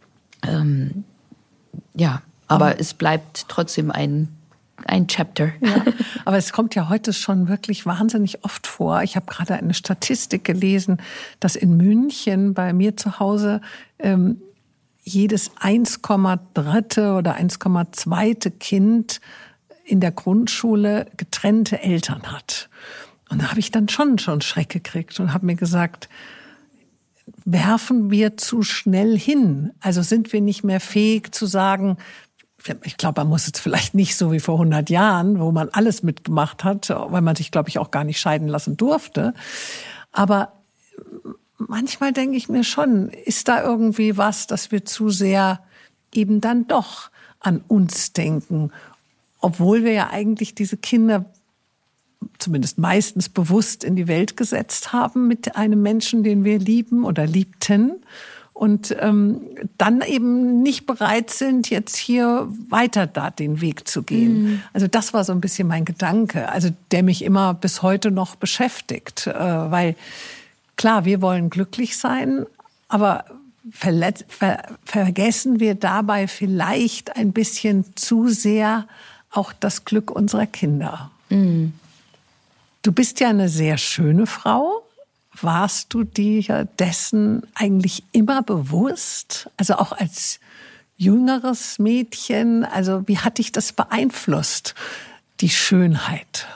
aber es bleibt trotzdem ein Chapter. Ja, aber es kommt ja heute schon wirklich wahnsinnig oft vor. Ich habe gerade eine Statistik gelesen, dass in München bei mir zu Hause jedes 1,3. oder 1,2. Kind in der Grundschule getrennte Eltern hat. Und da habe ich dann schon Schreck gekriegt und habe mir gesagt, werfen wir zu schnell hin? Also sind wir nicht mehr fähig zu sagen, ich glaube, man muss jetzt vielleicht nicht so wie vor 100 Jahren, wo man alles mitgemacht hat, weil man sich, glaube ich, auch gar nicht scheiden lassen durfte. Aber manchmal denke ich mir schon, ist da irgendwie was, dass wir zu sehr eben dann doch an uns denken, obwohl wir ja eigentlich diese Kinder zumindest meistens bewusst in die Welt gesetzt haben mit einem Menschen, den wir lieben oder liebten und dann eben nicht bereit sind, jetzt hier weiter da den Weg zu gehen. Also das war so ein bisschen mein Gedanke, also der mich immer bis heute noch beschäftigt, weil klar, wir wollen glücklich sein, aber vergessen wir dabei vielleicht ein bisschen zu sehr auch das Glück unserer Kinder. Mhm. Du bist ja eine sehr schöne Frau. Warst du dir dessen eigentlich immer bewusst? Also auch als jüngeres Mädchen, also wie hat dich das beeinflusst, die Schönheit?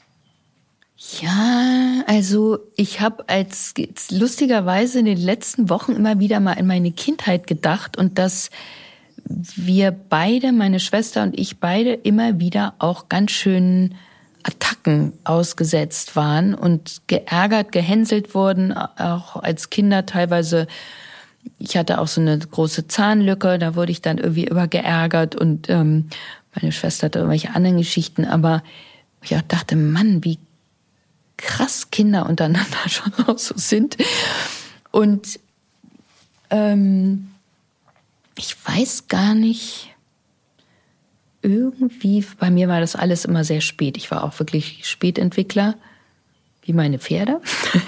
Ja, also ich habe lustigerweise in den letzten Wochen immer wieder mal in meine Kindheit gedacht und dass wir beide, meine Schwester und ich beide, immer wieder auch ganz schön Attacken ausgesetzt waren und geärgert, gehänselt wurden, auch als Kinder teilweise. Ich hatte auch so eine große Zahnlücke, da wurde ich dann irgendwie übergeärgert und meine Schwester hatte irgendwelche anderen Geschichten, aber ich auch dachte, Mann, wie krass Kinder untereinander schon auch so sind. Und ich weiß gar nicht, irgendwie, bei mir war das alles immer sehr spät. Ich war auch wirklich Spätentwickler, wie meine Pferde.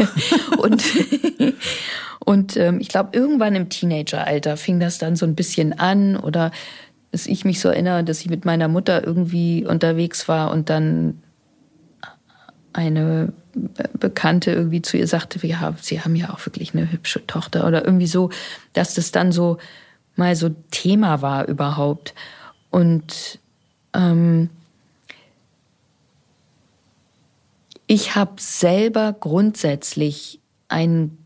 und ich glaube, irgendwann im Teenageralter fing das dann so ein bisschen an. Oder dass ich mich so erinnere, dass ich mit meiner Mutter irgendwie unterwegs war und dann eine Bekannte irgendwie zu ihr sagte, ja, sie haben ja auch wirklich eine hübsche Tochter. Oder irgendwie so, dass das dann so mal so Thema war überhaupt. Und ich habe selber grundsätzlich ein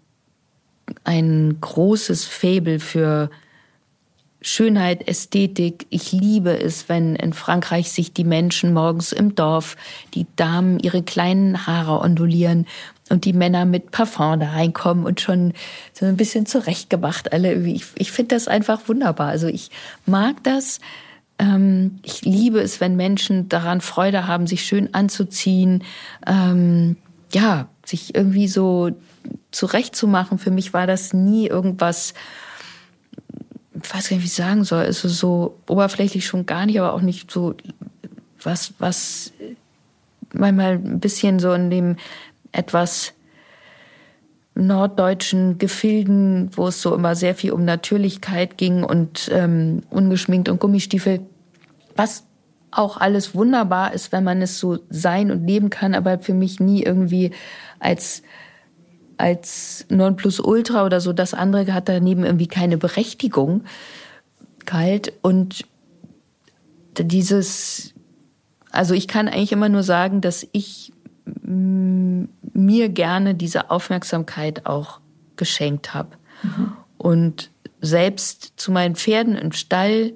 großes Faible für Schönheit, Ästhetik. Ich liebe es, wenn in Frankreich sich die Menschen morgens im Dorf, die Damen ihre kleinen Haare ondulieren und die Männer mit Parfum da reinkommen und schon so ein bisschen zurechtgemacht alle. Ich finde das einfach wunderbar. Also ich mag das. Ich liebe es, wenn Menschen daran Freude haben, sich schön anzuziehen, sich irgendwie so zurechtzumachen. Für mich war das nie irgendwas, ich weiß gar nicht, wie ich sagen soll, also so oberflächlich schon gar nicht, aber auch nicht so was manchmal ein bisschen so in dem etwas norddeutschen Gefilden, wo es so immer sehr viel um Natürlichkeit ging und ungeschminkt und Gummistiefel, was auch alles wunderbar ist, wenn man es so sein und leben kann, aber für mich nie irgendwie als Nonplusultra oder so. Das andere hat daneben irgendwie keine Berechtigung galt. Und also ich kann eigentlich immer nur sagen, dass ich mir gerne diese Aufmerksamkeit auch geschenkt habe. Mhm. Und selbst zu meinen Pferden im Stall,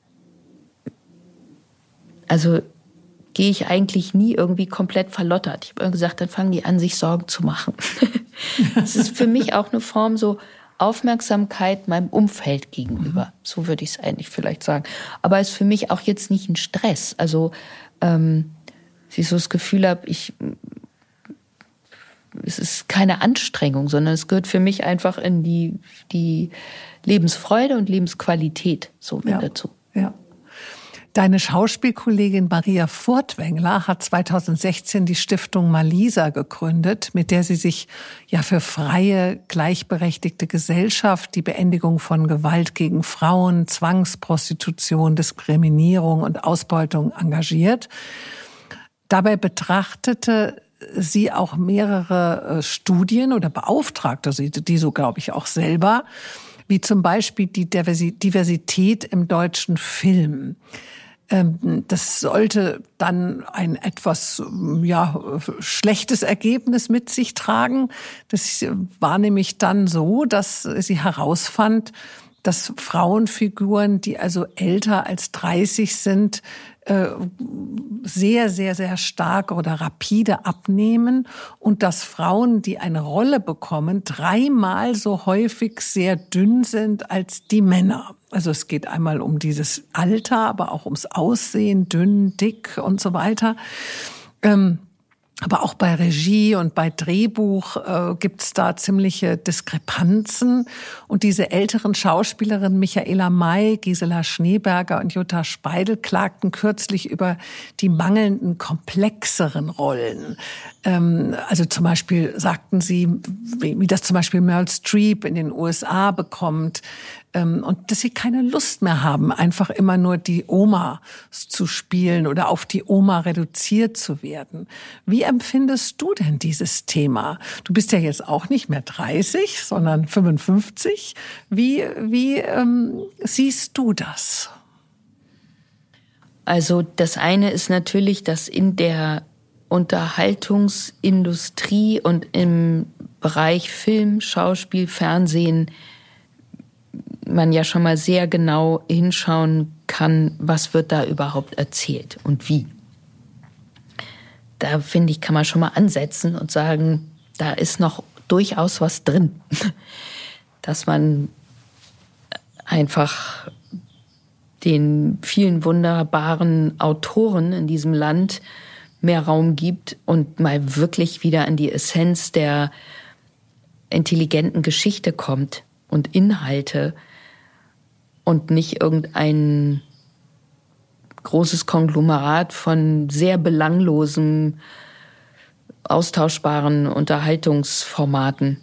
also gehe ich eigentlich nie irgendwie komplett verlottert. Ich habe immer gesagt, dann fangen die an, sich Sorgen zu machen. Das ist für mich auch eine Form so Aufmerksamkeit meinem Umfeld gegenüber. So würde ich es eigentlich vielleicht sagen. Aber es ist für mich auch jetzt nicht ein Stress. Also, dass ich so das Gefühl habe, es ist keine Anstrengung, sondern es gehört für mich einfach in die Lebensfreude und Lebensqualität so mit dazu. Ja. Deine Schauspielkollegin Maria Furtwängler hat 2016 die Stiftung Malisa gegründet, mit der sie sich ja für freie, gleichberechtigte Gesellschaft, die Beendigung von Gewalt gegen Frauen, Zwangsprostitution, Diskriminierung und Ausbeutung engagiert. Dabei betrachtete sie auch mehrere Studien oder beauftragte sie, die so glaube ich auch selber, wie zum Beispiel die Diversität im deutschen Film. Das sollte dann ein etwas schlechtes Ergebnis mit sich tragen. Das war nämlich dann so, dass sie herausfand, dass Frauenfiguren, die also älter als 30 sind, sehr, sehr, sehr stark oder rapide abnehmen und dass Frauen, die eine Rolle bekommen, 3-mal so häufig sehr dünn sind als die Männer. Also es geht einmal um dieses Alter, aber auch ums Aussehen, dünn, dick und so weiter. Aber auch bei Regie und bei Drehbuch gibt's da ziemliche Diskrepanzen. Und diese älteren Schauspielerinnen Michaela May, Gisela Schneeberger und Jutta Speidel klagten kürzlich über die mangelnden, komplexeren Rollen. Also zum Beispiel sagten sie, wie das zum Beispiel Meryl Streep in den USA bekommt, und dass sie keine Lust mehr haben, einfach immer nur die Oma zu spielen oder auf die Oma reduziert zu werden. Wie empfindest du denn dieses Thema? Du bist ja jetzt auch nicht mehr 30, sondern 55. Wie siehst du das? Also das eine ist natürlich, dass in der Unterhaltungsindustrie und im Bereich Film, Schauspiel, Fernsehen man ja schon mal sehr genau hinschauen kann, was wird da überhaupt erzählt und wie. Da finde ich, kann man schon mal ansetzen und sagen, da ist noch durchaus was drin. Dass man einfach den vielen wunderbaren Autoren in diesem Land mehr Raum gibt und mal wirklich wieder an die Essenz der intelligenten Geschichte kommt und Inhalte und nicht irgendein großes Konglomerat von sehr belanglosen, austauschbaren Unterhaltungsformaten.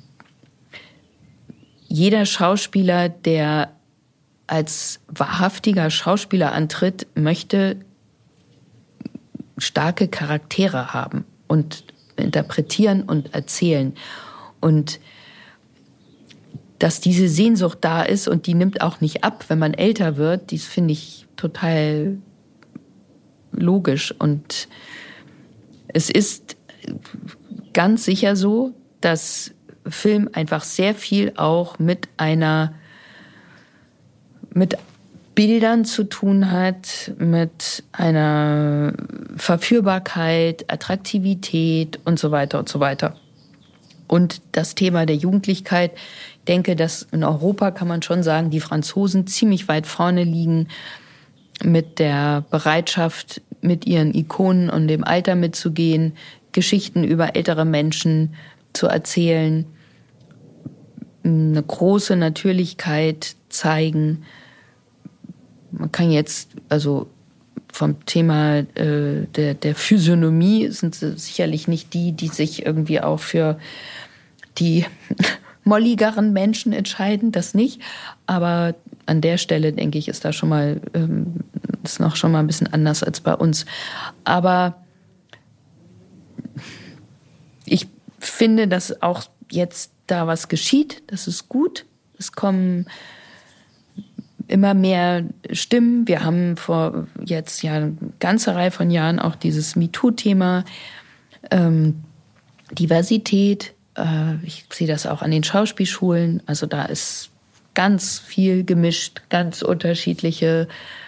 Jeder Schauspieler, der als wahrhaftiger Schauspieler antritt, möchte starke Charaktere haben und interpretieren und erzählen. Und dass diese Sehnsucht da ist und die nimmt auch nicht ab, wenn man älter wird, dies finde ich total logisch. Und es ist ganz sicher so, dass Film einfach sehr viel auch mit Bildern zu tun hat, mit einer Verführbarkeit, Attraktivität und so weiter und so weiter. Und das Thema der Jugendlichkeit, ich denke, dass in Europa kann man schon sagen, die Franzosen ziemlich weit vorne liegen mit der Bereitschaft, mit ihren Ikonen und dem Alter mitzugehen, Geschichten über ältere Menschen zu erzählen, eine große Natürlichkeit zeigen. Man kann jetzt, also vom Thema der Physiognomie sind sie sicherlich nicht die sich irgendwie auch für die molligeren Menschen entscheiden, das nicht. Aber an der Stelle, denke ich, ist da schon mal, ist noch schon mal ein bisschen anders als bei uns. Aber ich finde, dass auch jetzt da was geschieht. Das ist gut. Es kommen immer mehr Stimmen. Wir haben vor jetzt ja eine ganze Reihe von Jahren auch dieses MeToo-Thema, Diversität. Ich sehe das auch an den Schauspielschulen. Also da ist ganz viel gemischt, ganz unterschiedliche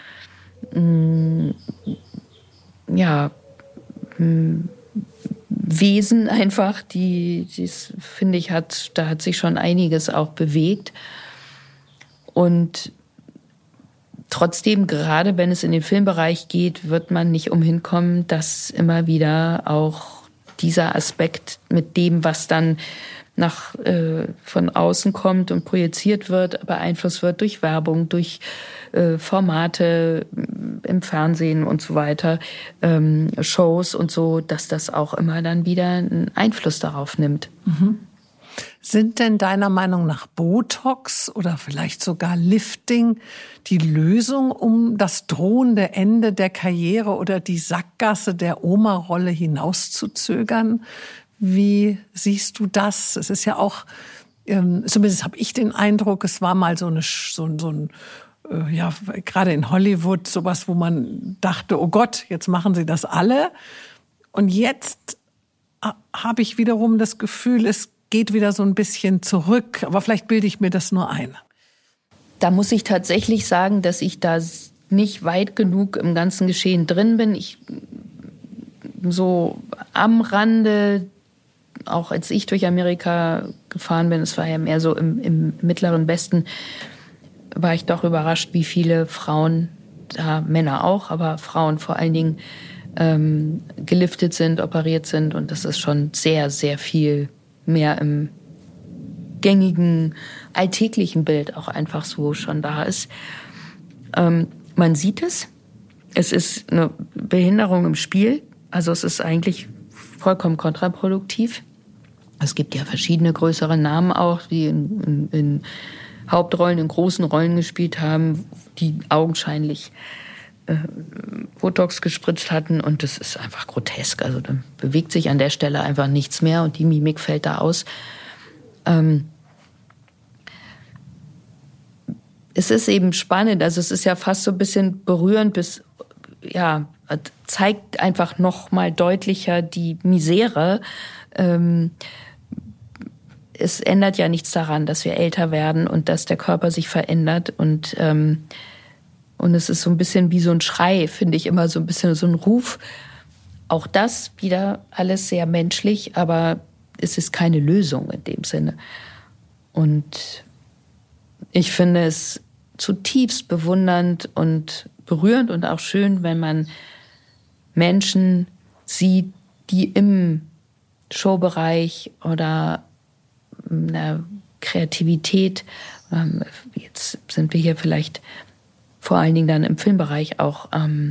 Wesen einfach, die finde ich, da hat sich schon einiges auch bewegt. Und trotzdem, gerade wenn es in den Filmbereich geht, wird man nicht umhin kommen, dass immer wieder auch dieser Aspekt mit dem, was dann von außen kommt und projiziert wird, beeinflusst wird durch Werbung, durch Formate im Fernsehen und so weiter, Shows und so, dass das auch immer dann wieder einen Einfluss darauf nimmt. Mhm. Sind denn deiner Meinung nach Botox oder vielleicht sogar Lifting die Lösung, um das drohende Ende der Karriere oder die Sackgasse der Oma-Rolle hinauszuzögern? Wie siehst du das? Es ist ja auch, zumindest habe ich den Eindruck, es war mal so ein gerade in Hollywood sowas, wo man dachte, oh Gott, jetzt machen sie das alle. Und jetzt habe ich wiederum das Gefühl, es geht wieder so ein bisschen zurück. Aber vielleicht bilde ich mir das nur ein. Da muss ich tatsächlich sagen, dass ich da nicht weit genug im ganzen Geschehen drin bin. Ich so am Rande, auch als ich durch Amerika gefahren bin, es war ja mehr so im mittleren Westen, war ich doch überrascht, wie viele Frauen, da Männer auch, aber Frauen vor allen Dingen geliftet sind, operiert sind. Und das ist schon sehr, sehr viel mehr im gängigen, alltäglichen Bild auch einfach so schon da ist. Man sieht es. Es ist eine Behinderung im Spiel. Also es ist eigentlich vollkommen kontraproduktiv. Es gibt ja verschiedene größere Namen auch, die in Hauptrollen, in großen Rollen gespielt haben, die augenscheinlich Botox gespritzt hatten. Und das ist einfach grotesk. Also da bewegt sich an der Stelle einfach nichts mehr und die Mimik fällt da aus. Es ist eben spannend, also es ist ja fast so ein bisschen berührend, zeigt einfach noch mal deutlicher die Misere. Es ändert ja nichts daran, dass wir älter werden und dass der Körper sich verändert und es ist so ein bisschen wie so ein Schrei, finde ich immer so ein bisschen so ein Ruf. Auch das wieder alles sehr menschlich, aber es ist keine Lösung in dem Sinne. Und ich finde es zutiefst bewundernd und berührend und auch schön, wenn man Menschen sieht, die im Showbereich oder in der Kreativität, jetzt sind wir hier vielleicht vor allen Dingen dann im Filmbereich auch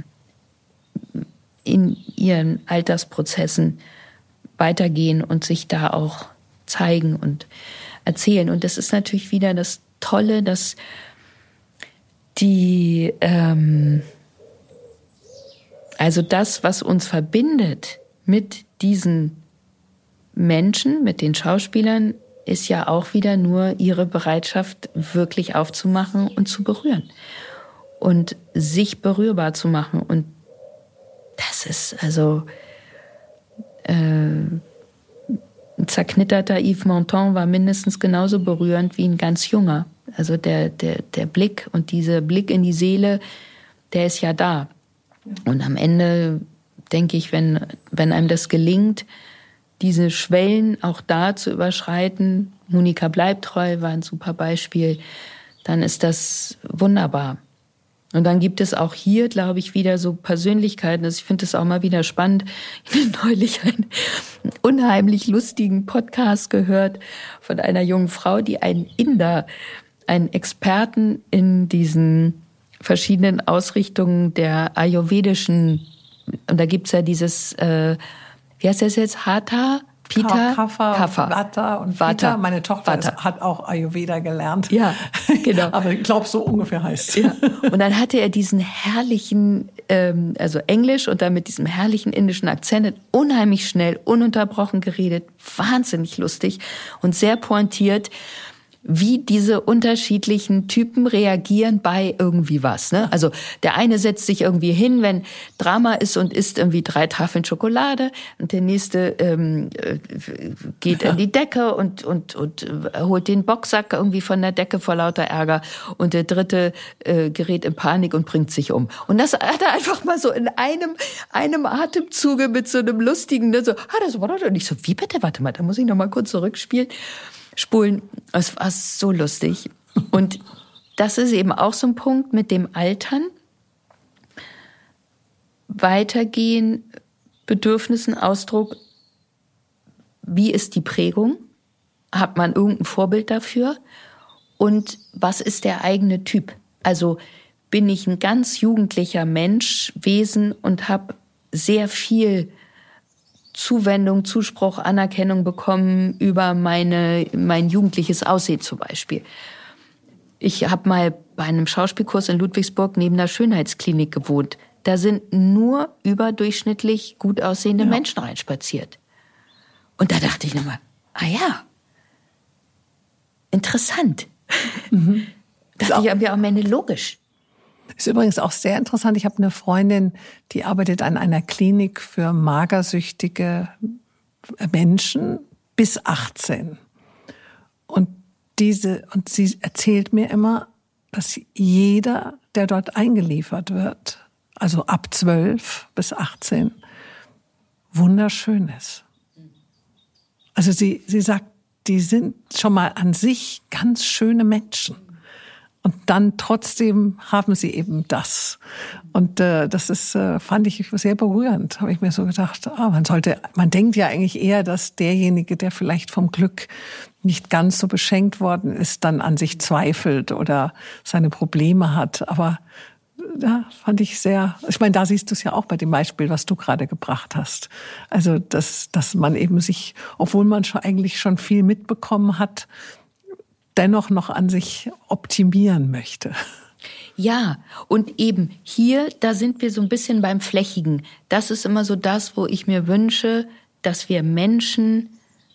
in ihren Altersprozessen weitergehen und sich da auch zeigen und erzählen. Und das ist natürlich wieder das Tolle, dass also das, was uns verbindet mit diesen Menschen, mit den Schauspielern, ist ja auch wieder nur ihre Bereitschaft, wirklich aufzumachen und zu berühren und sich berührbar zu machen. Und das ist also ein zerknitterter Yves Montand war mindestens genauso berührend wie ein ganz junger. Also der Blick und dieser Blick in die Seele, der ist ja da. Und am Ende denke ich, wenn einem das gelingt, diese Schwellen auch da zu überschreiten, Monika Bleibtreu war ein super Beispiel, dann ist das wunderbar. Und dann gibt es auch hier, glaube ich, wieder so Persönlichkeiten. Also ich finde es auch mal wieder spannend. Ich habe neulich einen unheimlich lustigen Podcast gehört von einer jungen Frau, die einen Inder, einen Experten in diesen verschiedenen Ausrichtungen der ayurvedischen, und da gibt's ja dieses, wie heißt das jetzt, Hatha? Pita? Kapha, Vata und Vata. Meine Tochter hat auch Ayurveda gelernt. Ja, genau. Aber ich glaube, so ungefähr heißt es. Ja. Und dann hatte er diesen herrlichen, also Englisch und dann mit diesem herrlichen indischen Akzent, unheimlich schnell, ununterbrochen geredet, wahnsinnig lustig und sehr pointiert, wie diese unterschiedlichen Typen reagieren bei irgendwie was. Ne? Also der eine setzt sich irgendwie hin, wenn Drama ist und isst irgendwie 3 Tafeln Schokolade und der nächste geht in die Decke und holt den Boxsack irgendwie von der Decke vor lauter Ärger und der dritte gerät in Panik und bringt sich um. Und das hat er einfach mal so in einem Atemzuge mit so einem lustigen, ne, so, das war doch nicht so, wie bitte, warte mal, da muss ich noch mal kurz zurückspulen. Es war so lustig. Und das ist eben auch so ein Punkt mit dem Altern. Weitergehen, Bedürfnissen, Ausdruck. Wie ist die Prägung? Hat man irgendein Vorbild dafür? Und was ist der eigene Typ? Also bin ich ein ganz jugendlicher Mensch, Wesen und habe sehr viel Zuwendung, Zuspruch, Anerkennung bekommen über mein jugendliches Aussehen zum Beispiel. Ich habe mal bei einem Schauspielkurs in Ludwigsburg neben einer Schönheitsklinik gewohnt. Da sind nur überdurchschnittlich gut aussehende Menschen reinspaziert. Und da dachte ich nochmal, interessant. Mhm. Dachte ich aber am Ende logisch. Ist übrigens auch sehr interessant. Ich habe eine Freundin, die arbeitet an einer Klinik für magersüchtige Menschen bis 18. Und sie erzählt mir immer, dass jeder, der dort eingeliefert wird, also ab 12 bis 18, wunderschön ist. Also sie sagt, die sind schon mal an sich ganz schöne Menschen. Und dann trotzdem haben sie eben das. Und das ist, fand ich sehr berührend. Habe ich mir so gedacht, man denkt ja eigentlich eher, dass derjenige, der vielleicht vom Glück nicht ganz so beschenkt worden ist, dann an sich zweifelt oder seine Probleme hat. Aber da fand ich ich meine, da siehst du es ja auch bei dem Beispiel, was du gerade gebracht hast. Also, dass man eben sich, obwohl man eigentlich schon viel mitbekommen hat, dennoch noch an sich optimieren möchte. Ja, und eben hier, da sind wir so ein bisschen beim Flächigen. Das ist immer so das, wo ich mir wünsche, dass wir Menschen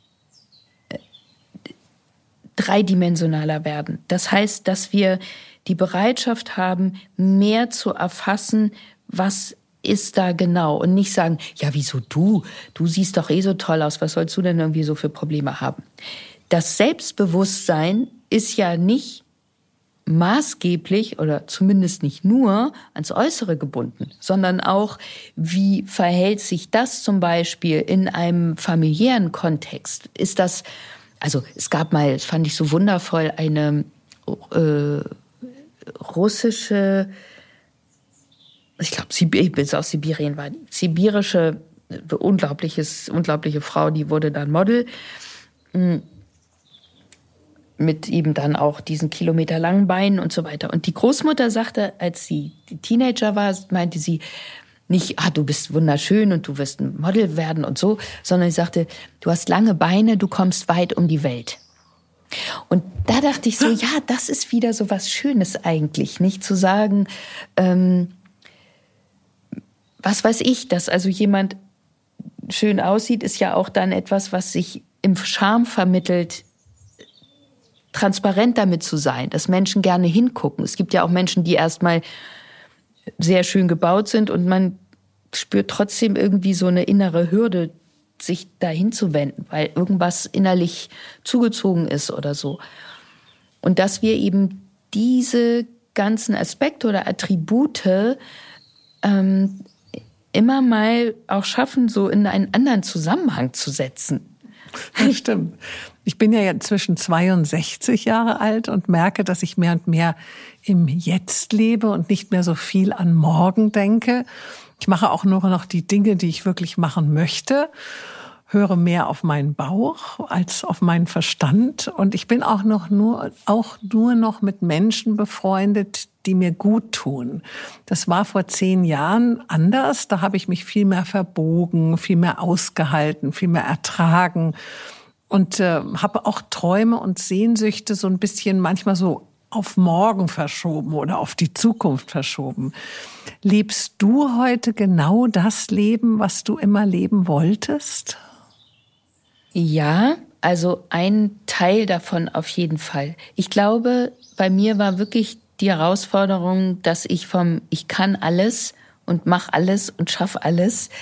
dreidimensionaler werden. Das heißt, dass wir die Bereitschaft haben, mehr zu erfassen, was ist da genau. Und nicht sagen, ja, wieso du? Du siehst doch so toll aus. Was sollst du denn irgendwie so für Probleme haben? Das Selbstbewusstsein ist ja nicht maßgeblich oder zumindest nicht nur ans Äußere gebunden, sondern auch, wie verhält sich das zum Beispiel in einem familiären Kontext? Ist das, also es gab mal, das fand ich so wundervoll, eine russische, ich glaube, bis aus Sibirien war, sibirische, unglaubliche Frau, die wurde dann Model, mit eben dann auch diesen kilometerlangen Beinen und so weiter. Und die Großmutter sagte, als sie Teenager war, meinte sie nicht, du bist wunderschön und du wirst ein Model werden und so, sondern sie sagte, du hast lange Beine, du kommst weit um die Welt. Und da dachte ich so, ja, das ist wieder so was Schönes eigentlich, nicht zu sagen, was weiß ich, dass also jemand schön aussieht, ist ja auch dann etwas, was sich im Charme vermittelt, transparent damit zu sein, dass Menschen gerne hingucken. Es gibt ja auch Menschen, die erstmal sehr schön gebaut sind und man spürt trotzdem irgendwie so eine innere Hürde, sich dahin zu wenden, weil irgendwas innerlich zugezogen ist oder so. Und dass wir eben diese ganzen Aspekte oder Attribute immer mal auch schaffen, so in einen anderen Zusammenhang zu setzen. Das stimmt. Ich bin ja inzwischen 62 Jahre alt und merke, dass ich mehr und mehr im Jetzt lebe und nicht mehr so viel an morgen denke. Ich mache auch nur noch die Dinge, die ich wirklich machen möchte, höre mehr auf meinen Bauch als auf meinen Verstand. Und ich bin auch nur noch mit Menschen befreundet, die mir gut tun. Das war vor 10 Jahren anders. Da habe ich mich viel mehr verbogen, viel mehr ausgehalten, viel mehr ertragen und habe auch Träume und Sehnsüchte so ein bisschen manchmal so auf morgen verschoben oder auf die Zukunft verschoben. Lebst du heute genau das Leben, was du immer leben wolltest? Ja, also ein Teil davon auf jeden Fall. Ich glaube, bei mir war wirklich die Herausforderung, dass ich ich kann alles und mach alles und schaff alles,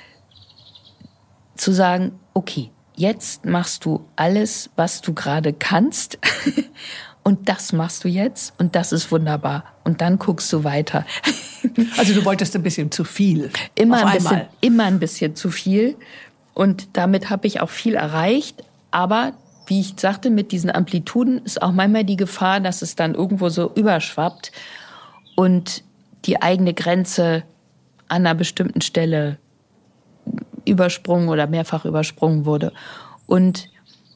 zu sagen, okay, jetzt machst du alles, was du gerade kannst und das machst du jetzt und das ist wunderbar und dann guckst du weiter. Also du wolltest ein bisschen zu viel. Immer ein bisschen zu viel und damit habe ich auch viel erreicht, aber wie ich sagte, mit diesen Amplituden ist auch manchmal die Gefahr, dass es dann irgendwo so überschwappt und die eigene Grenze an einer bestimmten Stelle übersprungen oder mehrfach übersprungen wurde. Und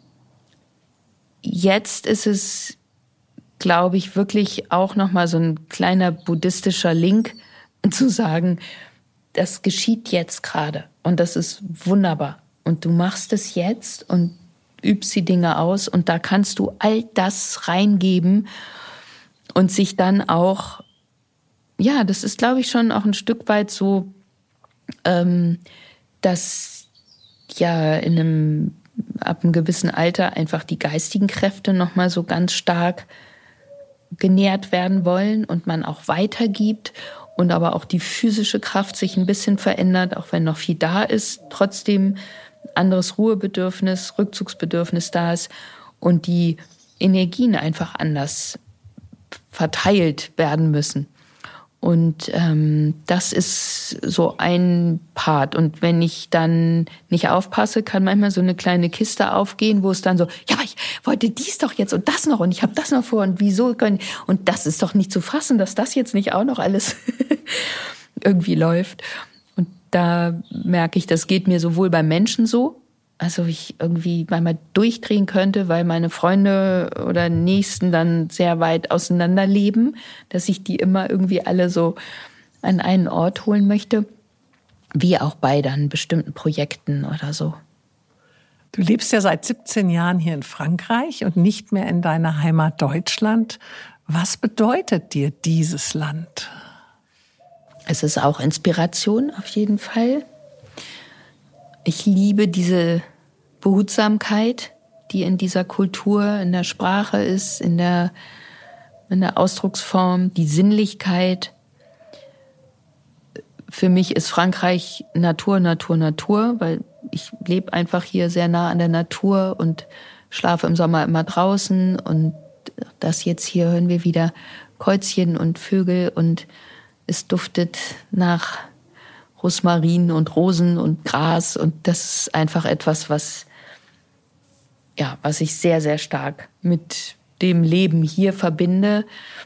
jetzt ist es, glaube ich, wirklich auch nochmal so ein kleiner buddhistischer Link zu sagen, das geschieht jetzt gerade und das ist wunderbar. Und du machst es jetzt und übst die Dinge aus und da kannst du all das reingeben und sich dann auch, ja, das ist, glaube ich, schon auch ein Stück weit so, dass ja ab einem gewissen Alter einfach die geistigen Kräfte nochmal so ganz stark genährt werden wollen und man auch weitergibt und aber auch die physische Kraft sich ein bisschen verändert, auch wenn noch viel da ist, trotzdem anderes Ruhebedürfnis, Rückzugsbedürfnis da ist und die Energien einfach anders verteilt werden müssen. Und das ist so ein Part. Und wenn ich dann nicht aufpasse, kann manchmal so eine kleine Kiste aufgehen, wo es dann so, ja, aber ich wollte dies doch jetzt und das noch und ich habe das noch vor und wieso können, und das ist doch nicht zu fassen, dass das jetzt nicht auch noch alles irgendwie läuft. Und da merke ich, das geht mir sowohl beim Menschen so, also ich irgendwie manchmal durchdrehen könnte, weil meine Freunde oder Nächsten dann sehr weit auseinander leben, dass ich die immer irgendwie alle so an einen Ort holen möchte, wie auch bei dann bestimmten Projekten oder so. Du lebst ja seit 17 Jahren hier in Frankreich und nicht mehr in deiner Heimat Deutschland. Was bedeutet dir dieses Land? Es ist auch Inspiration auf jeden Fall. Ich liebe diese Behutsamkeit, die in dieser Kultur, in der Sprache ist, in der Ausdrucksform, die Sinnlichkeit. Für mich ist Frankreich Natur, Natur, Natur, weil ich lebe einfach hier sehr nah an der Natur und schlafe im Sommer immer draußen. Und das jetzt hier hören wir wieder Käuzchen und Vögel und es duftet nach Rosmarin und Rosen und Gras, und das ist einfach etwas, was ich sehr, sehr stark mit dem Leben hier verbinde.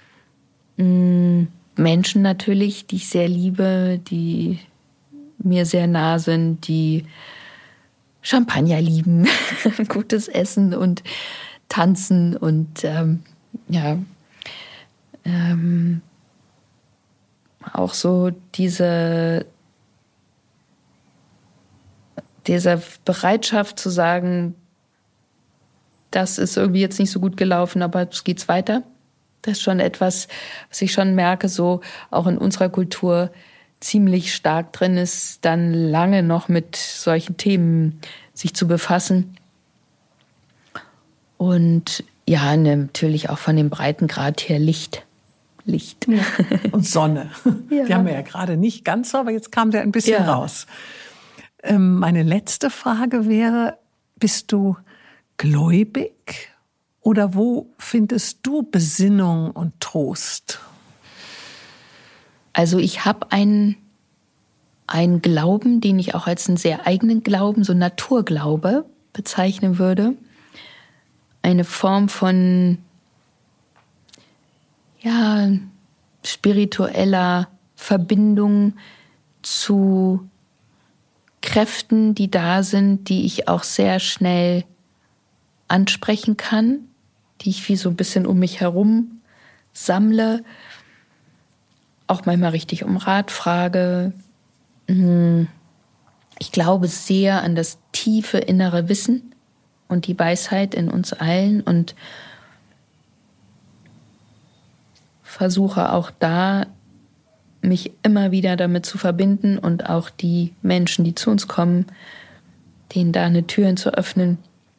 Menschen natürlich, die ich sehr liebe, die mir sehr nah sind, die Champagner lieben, gutes Essen und Tanzen und auch so diese Bereitschaft zu sagen, das ist irgendwie jetzt nicht so gut gelaufen, aber es geht weiter. Das ist schon etwas, was ich schon merke, so auch in unserer Kultur ziemlich stark drin ist, dann lange noch mit solchen Themen sich zu befassen. Und ja, natürlich auch von dem Breitengrad her Licht. Ja. Und Sonne. Ja. Die haben wir ja gerade nicht ganz so, aber jetzt kam der ein bisschen raus. Meine letzte Frage wäre, bist du gläubig oder wo findest du Besinnung und Trost? Also ich habe einen Glauben, den ich auch als einen sehr eigenen Glauben, so Naturglaube bezeichnen würde. Eine Form von spiritueller Verbindung zu Kräften, die da sind, die ich auch sehr schnell ansprechen kann, die ich wie so ein bisschen um mich herum sammle, auch manchmal richtig um Rat frage. Ich glaube sehr an das tiefe innere Wissen und die Weisheit in uns allen und versuche auch da, mich immer wieder damit zu verbinden und auch die Menschen, die zu uns kommen, denen da eine Türen zu öffnen.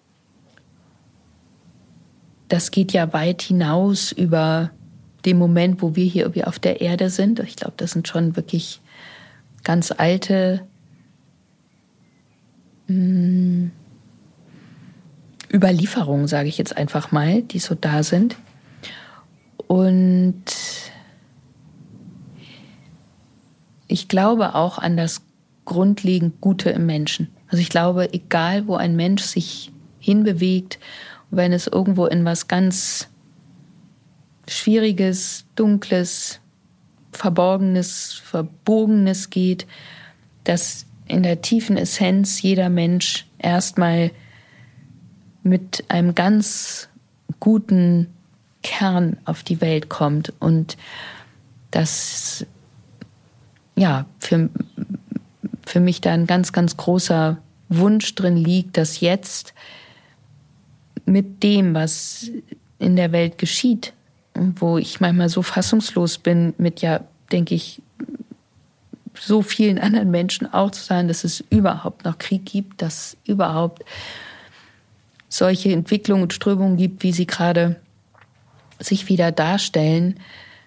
Das geht ja weit hinaus über den Moment, wo wir hier irgendwie auf der Erde sind. Ich glaube, das sind schon wirklich ganz alte Überlieferungen, sage ich jetzt einfach mal, die so da sind. Und ich glaube auch an das grundlegend Gute im Menschen. Also ich glaube, egal wo ein Mensch sich hinbewegt, wenn es irgendwo in was ganz Schwieriges, Dunkles, Verborgenes, Verbogenes geht, dass in der tiefen Essenz jeder Mensch erstmal mit einem ganz guten Kern auf die Welt kommt und dass für mich da ein ganz, ganz großer Wunsch drin liegt, dass jetzt mit dem, was in der Welt geschieht, wo ich manchmal so fassungslos bin, mit denke ich, so vielen anderen Menschen auch zu sein, dass es überhaupt noch Krieg gibt, dass es überhaupt solche Entwicklungen und Strömungen gibt, wie sie gerade sich wieder darstellen.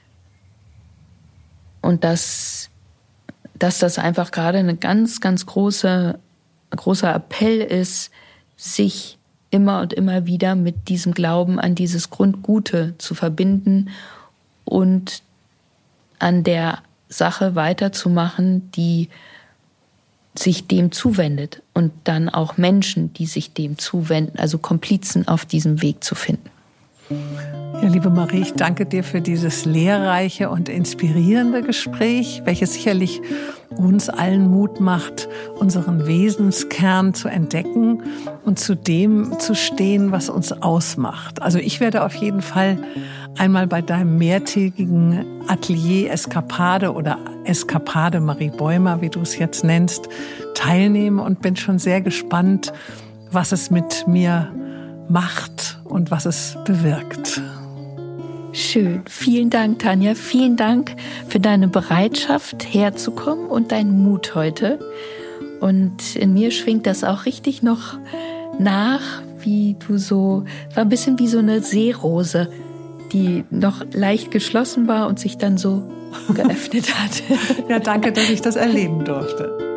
Und dass das einfach gerade eine ganz, ganz großer Appell ist, sich immer und immer wieder mit diesem Glauben an dieses Grundgute zu verbinden und an der Sache weiterzumachen, die sich dem zuwendet und dann auch Menschen, die sich dem zuwenden, also Komplizen auf diesem Weg zu finden. Ja, liebe Marie, ich danke dir für dieses lehrreiche und inspirierende Gespräch, welches sicherlich uns allen Mut macht, unseren Wesenskern zu entdecken und zu dem zu stehen, was uns ausmacht. Also ich werde auf jeden Fall einmal bei deinem mehrtägigen Atelier Eskapade oder Eskapade Marie Bäumer, wie du es jetzt nennst, teilnehmen und bin schon sehr gespannt, was es mit mir macht und was es bewirkt. Schön. Vielen Dank, Tanja. Vielen Dank für deine Bereitschaft, herzukommen und deinen Mut heute. Und in mir schwingt das auch richtig noch nach, wie du so, war ein bisschen wie so eine Seerose, die noch leicht geschlossen war und sich dann so geöffnet hat. Ja, danke, dass ich das erleben durfte.